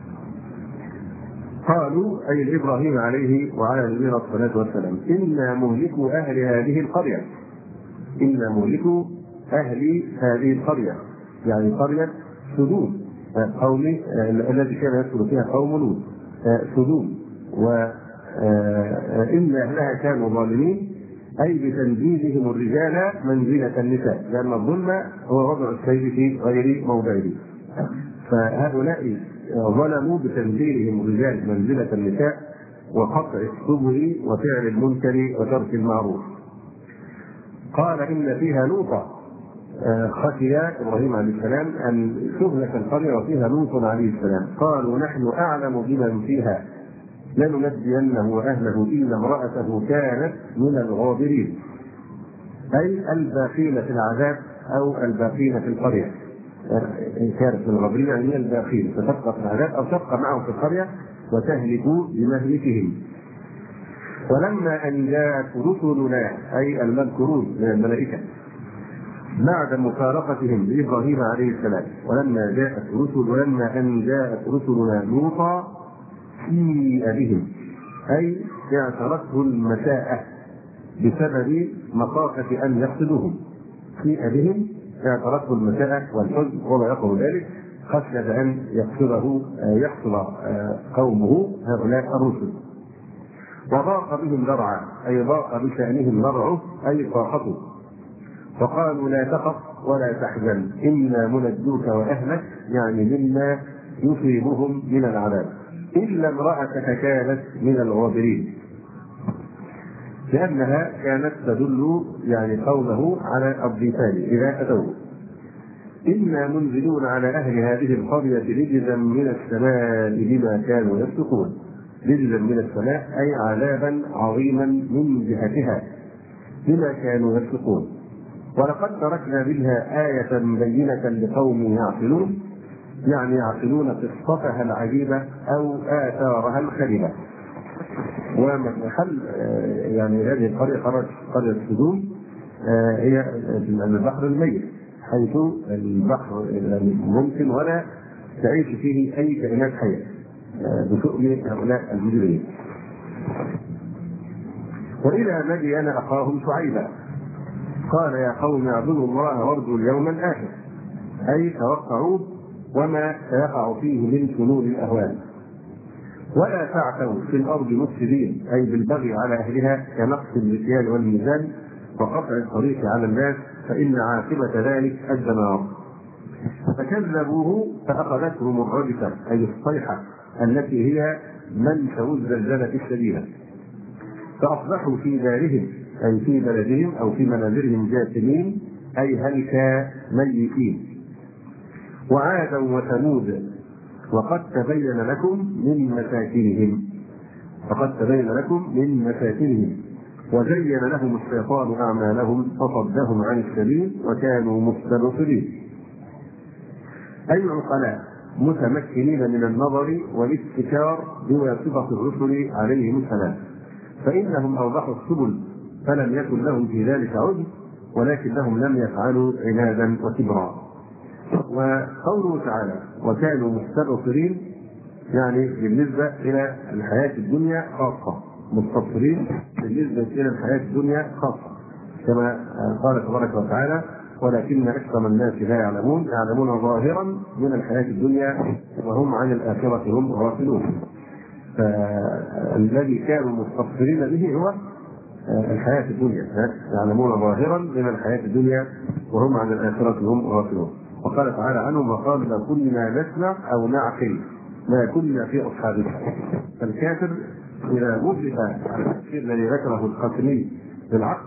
قالوا أي لإبراهيم عليه وعلى نبينا الصلاة والسلام إنا مهلكو أهل هذه القرية، إنا مهلكو أهل هذه القرية، يعني قرية سدوم، قوم الذي كان يسكن فيها قوم لوط سدوم، وإن أهلها كانوا ظالمين، أي بتنزيلهم الرجال منزلة النساء، لأن الظلم هو وضع السيف في غير موضعه. فهؤلاء ظلموا بتنزيلهم الرجال منزلة النساء وقطع السبل وفعل المنكر وترك المعروف. قال إن فيها لوطا، خشي إبراهيم عليه السلام أن تهلك القرية وفيها لوط عليه السلام. قالوا نحن أعلم بمن فيها لننجينه واهله الا امراته كانت من الغابرين، اي الباقين في العذاب او الباقين في القريه. ان كانت من الغابرين يعني من الباقين، فتبقى في العذاب او تبقى معهم في القريه وتهلك بمهلكهم. ولما ان جاءت رسلنا اي المذكورون من الملائكه بعد مفارقتهم لابراهيم عليه السلام، ولما ان جاءت رسلنا لوطا سيء بهم، اي اعترته المساءة بسبب مخافة ان يقتلوهم. سيء بهم اعترته المساءة والحزن وما يقع ذلك خشية ان يقتل قومه هؤلاء الرسل. وضاق بهم ذرعا اي ضاق بشأنهم ذرعه اي طاقته، فقالوا لا تخف ولا تحزن إنا منجوك وأهلك، يعني مما يصيبهم من العذاب، إلا امرأتك كانت من الغابرين، لأنها كانت تدل يعني قوله على الضيفان إذا أتوه. إنا منزلون على أهل هذه القرية رجزا من السماء بما كانوا يفسقون. رجزا من السماء أي عذابا عظيما من جهتها بما كانوا يفسقون. ولقد تركنا منها آية بينة لقوم يعقلون، يعني يعقلون قصتها العجيبة أو آثارها الخليلة. ومحل يعني هذه القرية قرية سدوم هي البحر الميت، حيث البحر ممكن ولا تعيش فيه أي كائنات حية بشؤم هؤلاء المجرمين. وإلى مدين أخاهم شعيبا قال يا قوم اعبدوا الله وارجوا اليوم الآخر، أي توقعوا وما سيقع فيه من شنون الأهوال. ولا تعثوا في الأرض مفسدين أي بالبغي على أهلها كنقص المكيال والميزان وقطع الطريق على الناس، فإن عاقبة ذلك الدمار. فكذبوه فأخذتهم الرجفة أي الصيحة التي هي منشأ الزلزلة الشديدة، فأصبحوا في دارهم أي في بلدهم أو في منازلهم جاثمين أي هلكا ميتين. وعادا وثمود وقد تبين لكم من مساكنهم وزين لهم الشيطان أعمالهم فصدهم عن السبيل وكانوا مستبصرين، أي عقلاء متمكنين من النظر والابتكار بواسطة الرسل عليهم السلام، فإنهم أوضحوا السبل فلم يكن لهم في ذلك عذر، ولكنهم لم يفعلوا عنادا وكبرا. وقوله تعالى وكانوا مستبصرين يعني بالنسبة إلى الحياة الدنيا خاصة، مستبصرين بالنسبة إلى الحياة الدنيا خاصة، كما قال تبارك وتعالى ولكن أكثر الناس لا يعلمون ظاهرا من الحياة الدنيا وهم عن الآخرة هم غافلون. فالذي كانوا مستبصرين به هو الحياة الدنيا، يعلمون ظاهرا من الحياة الدنيا وهم عن الآخرة هم غافلون. وقال تعالى عنهم وقالوا لو كنا نسمع أو نعقل ما كنا في أصحابها. فالكافر إذا وظف على التفسير الذي ذكره القاسمي بالعقل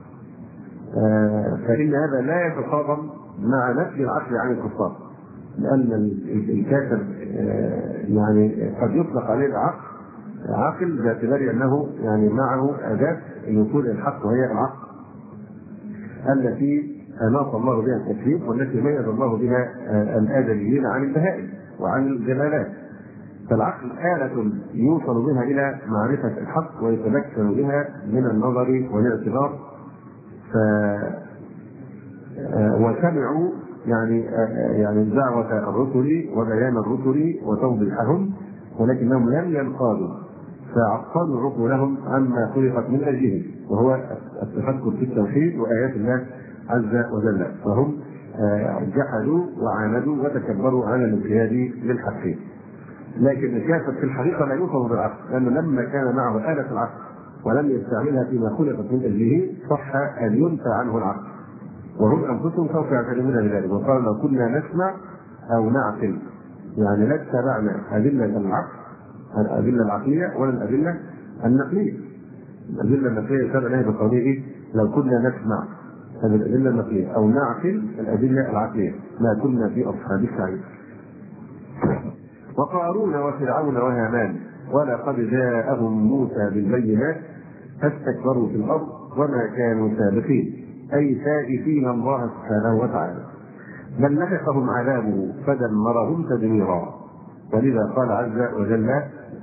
فإن هذا لا يتصادم مع نفي العقل عن الكفار، لأن الكافر يعني قد يطلق عليه العقل عاقل باعتبار أنه يعني معه أداة الوصول إلى الحق وهي العقل التي أناط الله بها التكليف والتي ميز الله بها الآدميين عن البهائم وعن الجمالات. فالعقل آلة يوصل بها إلى معرفة الحق ويتمكن بها من النظر والاعتبار. وسمعوا يعني دعوة الرسل وبيان الرسل وتوضيحهم، ولكنهم لم ينقادوا فعطلوا عقولهم عما خلقت من أجله وهو التفكر في التوحيد وآيات الله عز وجل، وهم جحدوا وعاندوا وتكبروا على الانقياد للحق. لكن الكافر في الحقيقة لا يوصف بالعقل، لأنه لما كان معه آلة العقل ولم يستعملها فيما خلقت من أجله صح أن ينفى عنه العقل، وهم أنفسهم سوف يعترفون بذلك. وقال لو كنا نسمع أو نعقل، يعني لا اتبعنا أدلة العقل الأدلة العقلية ولا الأدلة النقلية. الأدلة النقلية يشار إليها بقوله لو كنا نسمع، هذه الأدلة النقلية، أو نعقل الأدلة العقلية ما كنا في أصحاب السعير. وقارون وفرعون وهامان ولقد جاءهم موسى بالبينات فاستكبروا في الأرض وما كانوا سابقين، أي سائفين الله سبحانه وتعالى، بل لحقهم عذابه فدمرهم تدميرا. ولذا قال عز وجل: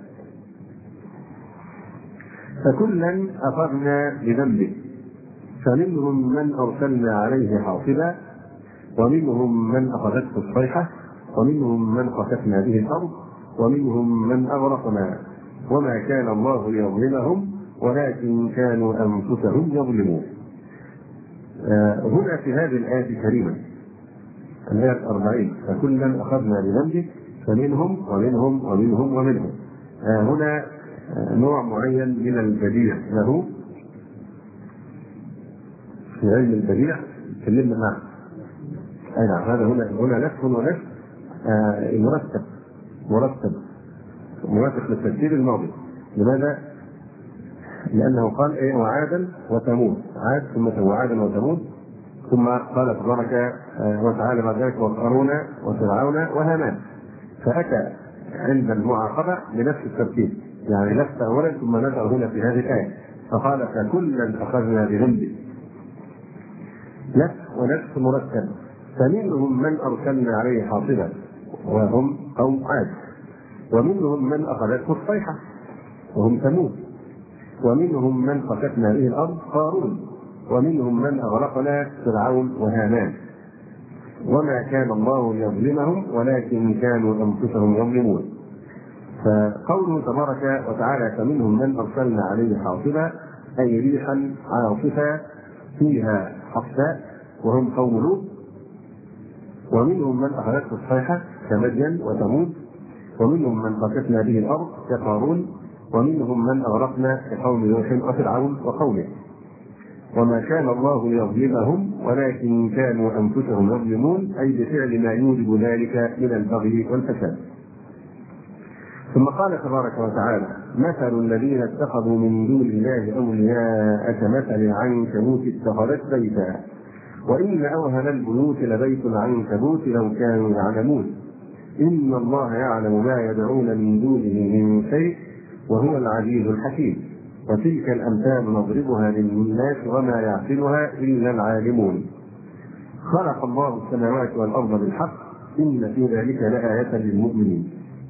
فكلا أخذنا بذنبه فمنهم من أرسلنا عليه حاصبا ومنهم من أخذته الصيحة ومنهم من خسفنا به الأرض ومنهم من أغرقنا وما كان الله ليظلمهم ولكن كانوا أنفسهم يظلمون. هنا في هذه الآية الكريمة الآية 40 فكلا أخذنا بذنبه فمنهم ومنهم ومنهم ومنهم، هنا نوع معين من البديع له في علم البديع تكلمنا معه. أي نعم، هذا هنا نفس ونفس مرتب موافق للترتيب الماضي. لماذا؟ لأنه قال وعادا وثمود، عاد ثم وعادا وثمود، ثم قال تبارك وتعالى بعد ذلك وقارون وفرعون وهامان، فأتى عند المعاقبة بنفس الترتيب، يعني نفس أولا ثم نشأ هنا في هذه الآية فقال فكلا أخذنا بذنبه، نفس ونفس مرتب. فمنهم من أرسلنا عليه حاصبا وهم قوم عاد، ومنهم من أخذته الصيحة وهم ثمود، ومنهم من خسفنا به الأرض قارون، ومنهم من أغرقنا فرعون وهامان وما كان الله ليظلمهم ولكن كانوا أنفسهم يظلمون. فقوله تبارك وتعالى فمنهم من أرسلنا عليه حاصبا أي ريحا عاصفة فيها حصاء وهم قوم لوط، ومنهم من أخذته الصيحة كمدين وثمود، ومنهم من خسفنا به الأرض كقارون، ومنهم من أغرقنا كقوم نوح وفرعون وقومه وما كان الله ليظلمهم ولكن كانوا أنفسهم يظلمون، أي بفعل ما يوجب ذلك من البغي والفساد. ثم قال تبارك وتعالى مثل الذين اتخذوا من دون الله أولياء كمثل العنكبوت اتخذت بيتا وإن أوهن البيوت لبيت العنكبوت لو كانوا يعلمون إن الله يعلم ما يدعون من دونه من شيء وهو العزيز الحكيم. وتلك الأمثال نضربها للناس وما يعقلها إلا العالمون. خلق الله السماوات والأرض بالحق إن في ذلك لآية للمؤمنين.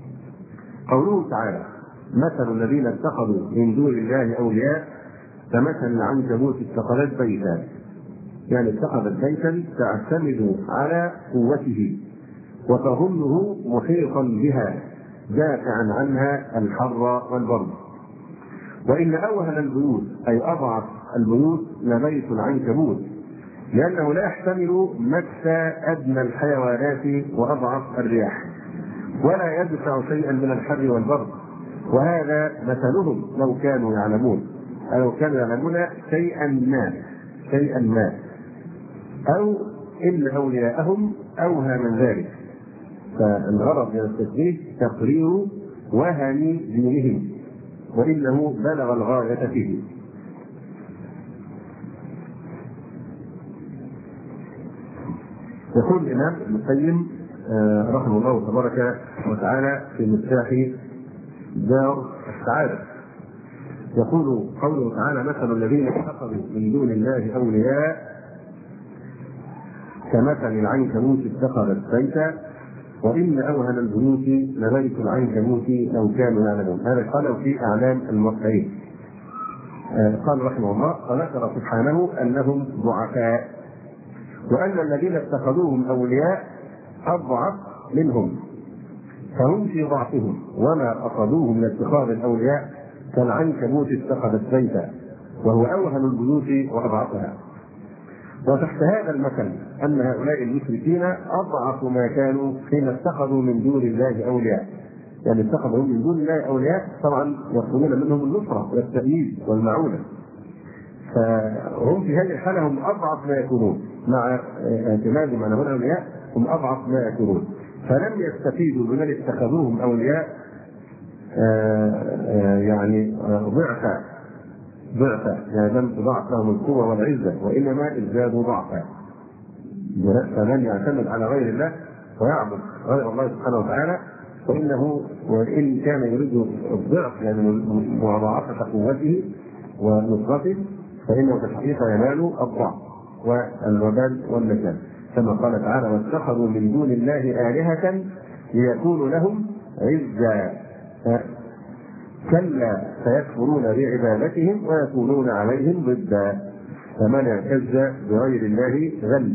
قوله تعالى مثل الذين اتخذوا من دون الله أولياء كمثل العنكبوت اتخذت بيتا، يعني اتخذت بيتا تعتمد على قوته وتظنه محيطا بها دافعا عنها الحر والبرد. وإن أوهن البيوت أي أضعف البيوت لبيت العنكبوت، لأنه لا يحتمل مكس أدنى الحيوانات وأضعف الرياح ولا يدفع شيئا من الحر والبرد، وهذا مثلهم لو كانوا يعلمون، لو كانوا يعلمون شيئا ما أو إن أولياءهم أوهى من ذلك. فالغرض من التشبيه تقرير وهن دينهم وإنه بلغ الغاية فيه. يقول الإمام ابن القيم رحمه الله تبارك وتعالى في مفتاح دار السعادة، يقول قوله تعالى مثل الذين اتخذوا من دون الله أولياء كمثل العنكبوت اتخذت بيتا وإن أوهن البيوت لبيت العنكبوت لو كانوا يعلمون. هذا قالوا في أعلام الموقعين. قال رحمه الله وذكر سبحانه أنهم ضعفاء وأن الذين اتخذوهم أولياء أضعف منهم فهم في ضعفهم وما أخذوهم من اتخاذ الأولياء كالعنكبوت اتخذت بيتا وهو أوهن البيوت وأضعفها. وتحت هذا المثل أن هؤلاء المشركين أضعف ما كانوا حين اتخذوا من دون الله أولياء، يعني اتخذوا من دون الله أولياء طبعا يطلبون منهم النصرة والتأييد والمعونة، فهم في هذه الحالة هم أضعف ما يكونون مع اعتمادهم على الأولياء، هم أضعف ما يكونون، فلم يستفيدوا بمن اتخذوهم أولياء يعني ضعفا، يعني لم تضاعف لهم القوة والعزة وإنما ازدادوا ضعفا. فمن يعتمد على غير الله ويعبد غير الله سبحانه وتعالى فإنه وإن كان يريد الضعف يعني مضاعفة قوته ونصرته فإنه في الحقيقة ينال الضعف والوبال والنجاة، كما قال تعالى: واتخذوا من دون الله آلهة ليكونوا لهم عزا كلا سيكفرون بعبادتهم ويكونون عليهم ضدا فمن اعتز بغير الله ذل.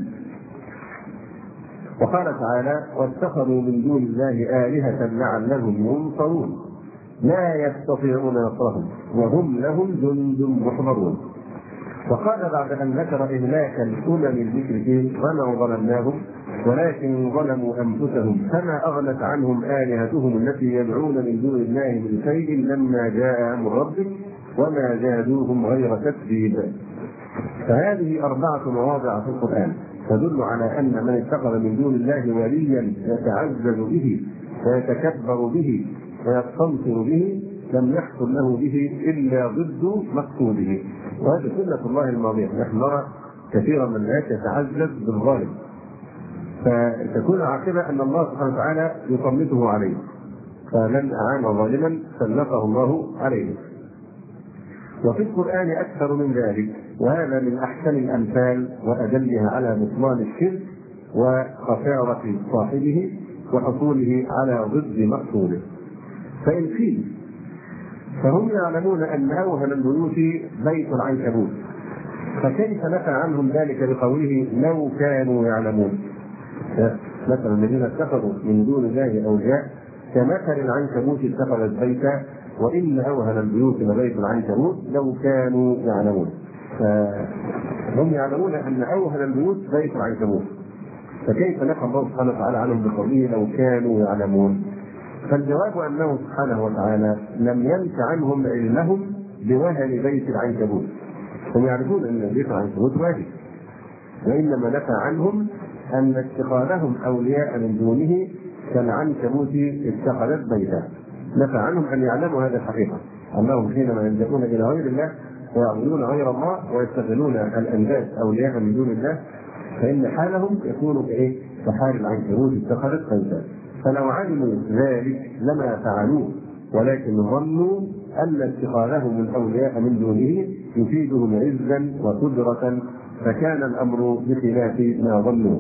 وقال تعالى: واتخذوا من دون الله آلهة لعلهم ينصرون لا يستطيعون نصرهم وهم لهم جند محضرون. وقال بعد أن ذكر إهلاك الأمم المشركين: وما ظلمناهم ولكن ظلموا أنفسهم فما أغنت عنهم آلهتهم التي يدعون من دون الله من شيء لما جاء أمر ربك وما زادوهم غير تتبيب. فهذه 4 مواضع في القرآن تدل على أن من اتخذ من دون الله وليا يتعزز به ويتكبر به ويستنصر به لم يحصل له به إلا ضد مقصوده، وهذه سنة الله الماضية. نحن نرى كثيرا من الناس يتعزز بالظالم فتكون عاقبة أن الله سبحانه وتعالى يسلطه عليه، فمن أعان ظالما سلطه الله عليه. وفي القرآن أكثر من ذلك، وهذا من أحسن الأمثال وأدلها على بطلان الشرك وخسارة صاحبه وحصوله على ضد مقصوده. فإن قيل فهم يعلمون أن أوهن البيوت بيت العنكبوت، فكيف نفى عنهم ذلك بقوله لو كانوا يعلمون؟ مثلا الذين اتخذوا من دون الله أولياء كمثل العنكبوت اتخذت بيتا وإن أوهن البيوت لبيت العنكبوت لو كانوا يعلمون. فهم يعلمون أن أوهن البيوت بيت العنكبوت، فكيف نفى الله سبحانه وتعالى عنهم بقوله لو كانوا يعلمون؟ فالجواب أنه سبحانه وتعالى لم ينف عنهم علمهم بوهن بيت العنكبوت، هم يعرفون أن بيت العنكبوت واجب، وإنما نفى عنهم أن اتخاذهم أولياء من دونه كالعنكبوت اتخذت بيتا. نفى عنهم أن يعلموا هذه الحقيقة، أنهم حينما يلجؤون إلى غير الله ويعبدون غير الله ويستغلون الأنداد أولياء من دون الله فإن حالهم يكون كحال العنكبوت اتخذت بيتا. فلو علموا ذلك لما فعلوه، ولكن ظنوا أن اتخاذهم الأولياء من دونه يفيدهم عزا وقدرة، فكان الأمر بخلاف ما ظنوا.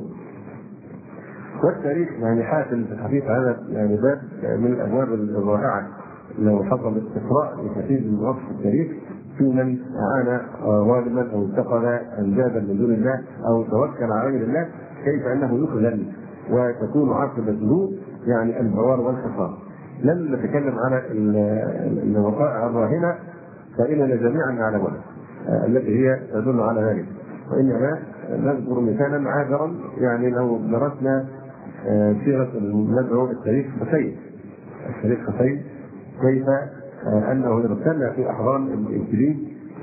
والتاريخ يعني حافل في الحقيقة هذا يعني باب من الأبواب الرائعة، لو حصل استقراء لكثير من وصف التاريخ في من أعان ظالما أو اتخذ أندادا من دون الله أو توكل على غير الله كيف أنه يخذل وتكون عاقبته يعني البوار والخسارة. لن نتكلم على الوقائع الراهنة فإننا جميعا نعلمها التي هي تدل على ذلك، وإنما نذكر مثالا عابرا. يعني لو درسنا سيرة ندعو التاريخ خفي، التاريخ خفي كيف أنه ارتل في أحرام الإنجليز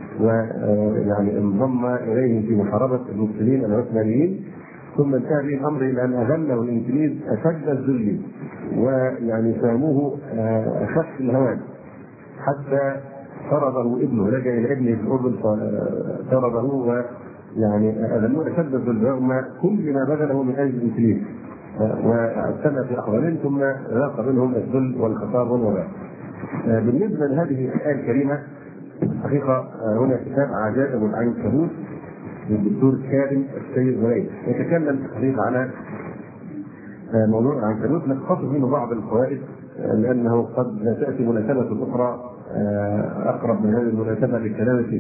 ويعني انضم إليهم في محاربة المسلمين العثمانيين، ثم انتهى به الامر الى ان اذله الانجليز اشد الذل ويعني ساموه اخف الهوان حتى طرده ابنه، لجا الى ابنه في الاردن فطرده ويعني اذلوه اشد الذل رغم كل ما بذله من اجل الانجليز واعتنى في احوالهم ثم ذاق منهم الذل والخطاب والوباء. بالنسبه لهذه الايه الكريمه الحقيقه هنا كتاب عجائب العنكبوت للدكتور كارم السيد غريب يتكلم في الحقيقه على موضوع العنكبوت، نختصر منه بعض الفوائد لانه قد تاتي مناسبه اخرى اقرب من هذه المناسبه للكلام فيه.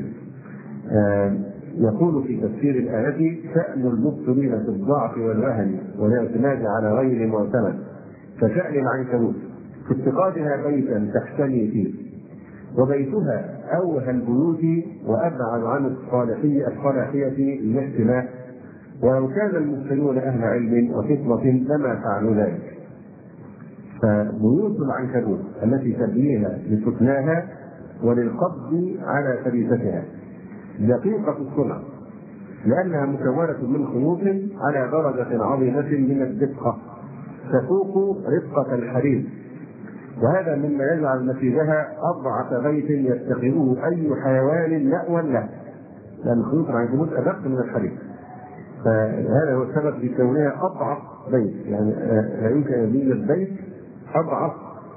يقول في تفسير الايه: شان المبتلين في الضعف والوهن والاعتماد على غير معتمد كشان العنكبوت في اتخاذها بيتا تحتمي فيه، وبيتها أوهى البيوت وأبعد عن الصلاحية للاحتماء، ولو كان المسلمون أهل علم وفطنة لما فعلوا ذلك. فبيوت العنكبوت التي تبنيها لسكناها وللقبض على فريستها دقيقة الصنع، لأنها مكونة من خيوط على درجة عظيمة من الدقة تفوق رقة الحرير، وهذا مما يجعل نتيجها أضعف بيت يتخذه أي حيوان مأوى له، لأن خيوط العنكبوت أدق من الحرير، فهذا هو السبب في كونها أضعف بيت. يعني لا يمكن أن يوجد بيت أضعف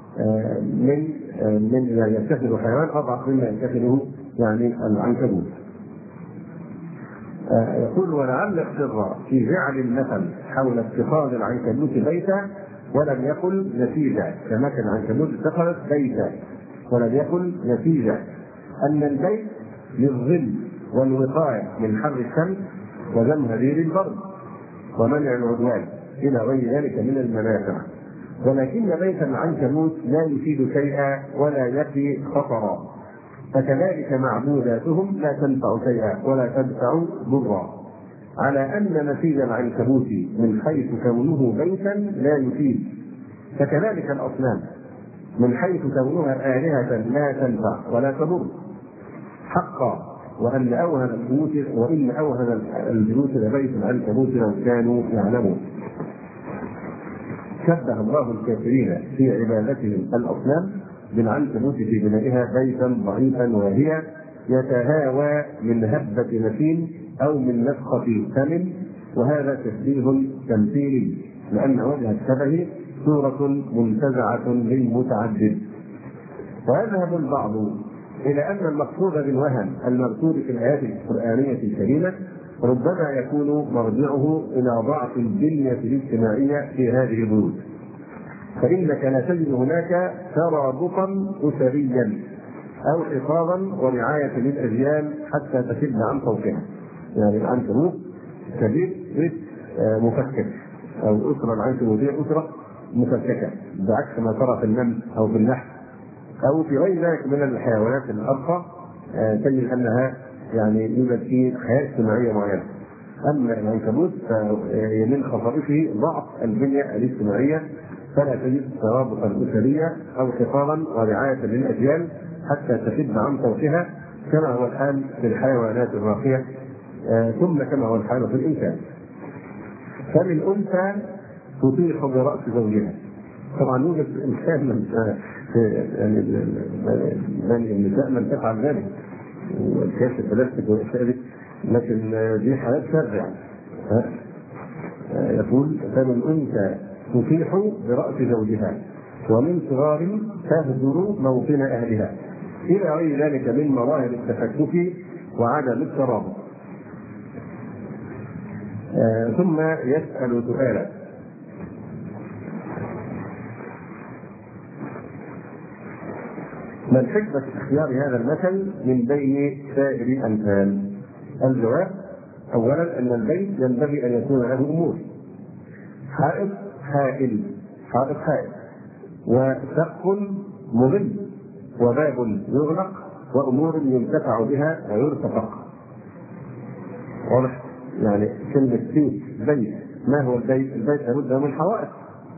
من يتخذ حيوان، أضعف مما يتخذه يعني العنكبوت. يقول: ولعل السر في جعل المثل حول اتخاذ العنكبوت بيتا ولم يقل نسيجا، كما كان العنكبوت اتخذت بيتا ولم يقل نسيجا، أن البيت للظل والوقاية من حر الشمس وزمهرير البرد ومنع العدوان إلى غير ذلك من المنافع، ولكن بيت العنكبوت لا يفيد شيئا ولا يقي خطرا، فكذلك معبوداتهم لا تنفع شيئا ولا تدفع ضرا، على أن نسيج العنكبوت من حيث كونه بيتا لا يفيد، فكذلك الأصنام من حيث كونها آلهة لا تنفع ولا تضر حقا، وأن أوهن البيوت وإن أوهن البيوت لبيت العنكبوت لو كانوا يعلمون. شبه الله الكافرين في عبادتهم الأصنام بالعنكبوت في بنائها بيتا ضعيفا واهيا يتهاوى من هبة نسيم أو من نفخة فم، وهذا تشبيه تمثيلي، لأن وجه الشبه صورة منتزعة للمتعدد. ويذهب البعض إلى أن المقصود بالوهن المذكور في الآيات القرآنية الكريمة ربما يكون مرجعه إلى ضعف البنية الاجتماعية في هذه البيوت، فإنك لا تجد هناك ترابطا أسريا أو حفاظا ورعاية للأجيال حتى تشد عن فوقها. يعني العنكبوت كبير بيت مفكك، أو الأسرة العنكبوتية أسرة مفككة، بعكس ما ترى في النمل أو في النحل أو في غير ذلك من الحيوانات الأرقى، تجد أنها يعني يوجد فيه حياة اجتماعية معينة. أما العنكبوت فمن خصائصه ضعف البنية الاجتماعية، فلا تجد ترابطا أسريا أو حفاظا ورعاية للأجيال حتى تشد عن فوقها، كما هو الحال في الحيوانات الراقية، ثم كما هو الحال في الإنسان. فالأنثى تطيح برأس زوجها. طبعا يوجد إنسان يعني النساء من تفعل ذلك، والكاس البلاستيك والأشياء، لكن دي حالات شرعية. يقول: فالأنثى تطيح برأس زوجها ومن صغار تهجر موطن أهلها، إلى غير ذلك من مظاهر التفكك وعدم الترابط. ثم يسأل سؤالا: ما الحكمة في اختيار هذا المثل من بين سائر الأمثال؟ الجواب: أولا أن البيت ينبغي أن يكون له أمور: حائط حائل، وسقف مظل، وباب يغلق، وأمور ينتفع بها ويرتفق. واضح؟ يعني كلمة بيت، ما هو البيت؟ البيت لابد من حوائط،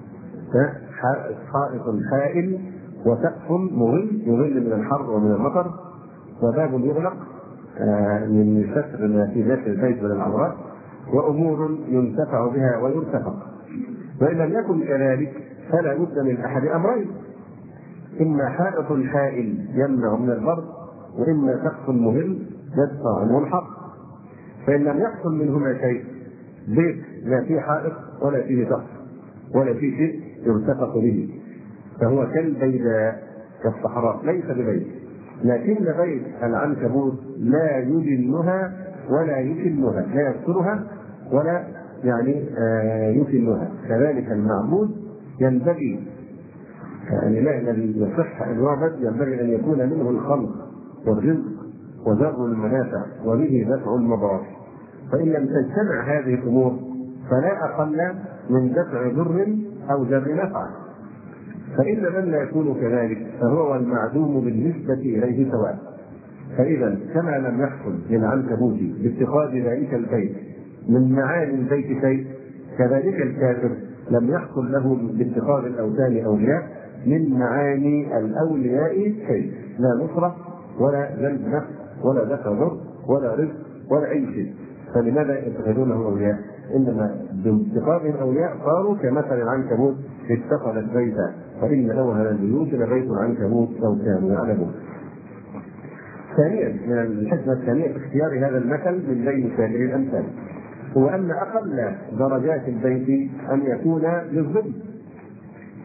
حائط حائل، وسقف مظل يظل من الحر ومن المطر، وباب يغلق من ستر ما في داخل البيت من العورات، وأمور ينتفع بها ويرتفق. وإن لم يكن كذلك فلا بد من أحد أمرين: إما حائط حائل يمنع من البرد، وإما سقف مظل يدفع عنه الحر. فإن لم يحصل منهما شيء، بيت لا فيه حائط ولا فيه سقف ولا فيه شيء يرتفق به، فهو كالبيداء كالصحراء، ليس ببيت. لكن بيت العنكبوت لا يجنها ولا يكنها، لا يسترها ولا يعني يكنها. كذلك المعبود ينبغي يعني لا يصح ان يعبد، ينبغي ان يكون منه الخلق والرزق وذر المنافع وبه دفع المضار. فان لم تجتمع هذه الامور فلا اقل من دفع ضر او جر نفع. فإن من لا يكون كذلك فهو المعدوم بالنسبة إليه سواء. فإذا كما لم يحصل للعنكبوت باتخاذ ذلك البيت من معاني البيت شيء، كذلك الكافر لم يحصل له باتخاذ الأوثان أولياء من معاني الأولياء شيء، لا نصرة ولا جلب نفس ولا دفع ضر ولا رزق ولا أي شيء. فلماذا يتخذونه أولياء؟ إنما باتخاذهم أولياء صاروا كمثل العنكبوت اتخذت بيتا، فإن أوهن البيوت لبيت العنكبوت لو كانوا يعلمون. ثانيا من الحكمة الثانية في اختيار هذا المثل من بين سائر الأمثال هو أن أقل درجات البيت أن يكون للظل،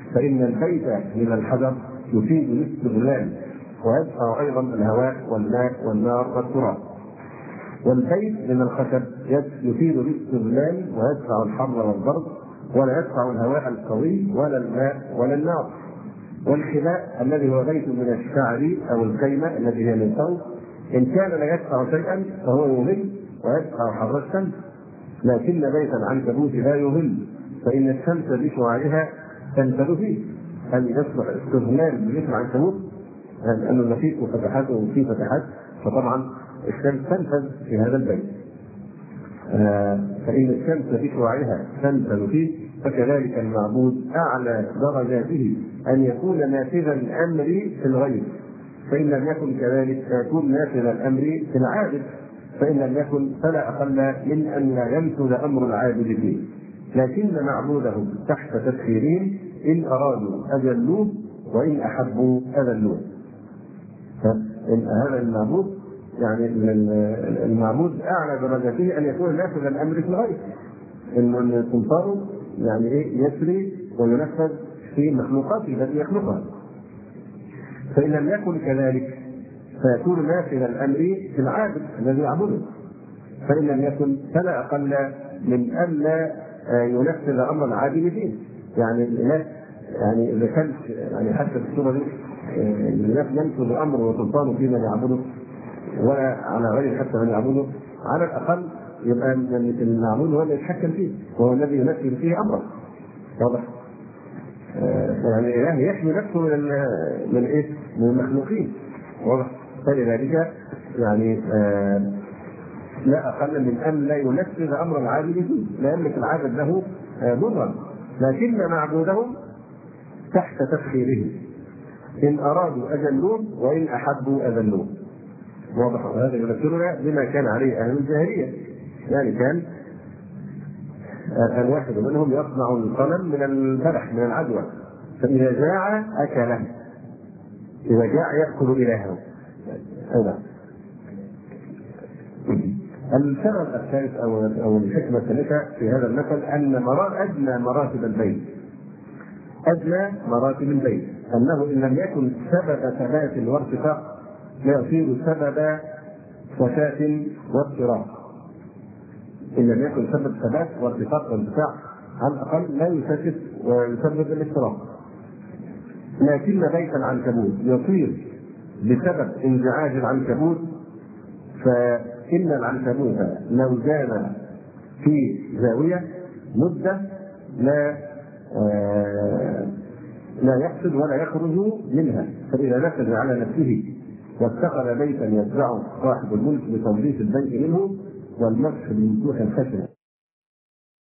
فإن البيت من الحجر يفيد الاستغلال ويدفع أيضا الهواء والماء والنار والتراب، والبيت من الخشب يفيد الاستغلال ويدفع الحر والبرد ولا يدفع الهواء القوي ولا الماء ولا النار، والخباء الذي هو بيت من الشعر أو الخيمة التي هي من ثوب إن كان لا يدفع شيئا فهو يظل ويدفع حر الشمس، لكن بيت العنكبوت لا يظل فإن الشمس بشعاعها تنفذ فيه. هل يصلح استغلال ببيت العنكبوت؟ لأن النفيق وفتحات وفيه فتحات، فطبعا الشمس تنفذ في هذا البيت. فإن الشمس بشعاعها تنفذ فيه، فكذلك المعبود أعلى درجاته أن يكون نافذ الأمر في الغيب، فإن لم يكن كذلك فيكون نافذ الأمر في العابد، فإن لم يكن فلا أقل من أن لا ينفذ أمر العابد فيه، لكن معبودهم تحت تسخيرهم إن أرادوا أجلوه وإن أحبوا أذلوه. هذا المعبود يعني المعبود أعلى درجته أن يكون نافذ الأمر في الغيب، إن سلطانه يعني يسري وينفذ في مخلوقاته التي يخلقها، فإن لم يكن كذلك فيكون نافذ الأمر في العابد الذي يعبده، فإن لم يكن فلا أقل من أن لا ينفذ أمر العابد فيه. يعني الإله يعني إذا كان يعني حتى في الصورة دي الإله ينفذ أمره وسلطانه فيما يعبده ولا على غير حتى من يعبده، على الأقل يبقى المعبود هو اللي يتحكم فيه وهو الذي ينفذ فيه أمره. واضح؟ يعني الإله يحمي نفسه من إيه؟ من المخلوقين. واضح؟ فلذلك يعني لا أقل من أن لا ينفذ أمر العابد فيه، لا يملك العابد له ضرا، لكن معبودهم تحت تسخيره إن أرادوا أجلوه وإن أحبوا أذلوه. واضح؟ هذا يذكرنا بما كان عليه أهل الجاهلية. يعني كان الواحد منهم يصنع القلم من البلح من العدوى، فإذا جاع أكله، إذا جاع يأكل إلهه. هذا السبب الثالث أو الحكمة الثالثة في هذا المثل أن أدنى مراتب البيت أنه إن لم يكن سبب ثبات وارتفاق لا يصير سبب فساد واضطراب. إن لم يكن سبب ثبات وارتفاق وارتفاع على الأقل لا يفسد ويسبب الاضطراب. لكن بيت العنكبوت يصير بسبب انزعاج العنكبوت، فإن العنكبوت لو زال في زاوية مدة لا يفسد ولا يخرج منها، فإذا نفذ على نفسه واتخذ بيتا يتبعه صاحب الملك بتنظيف البيت منه والمسح بمسوح الخشب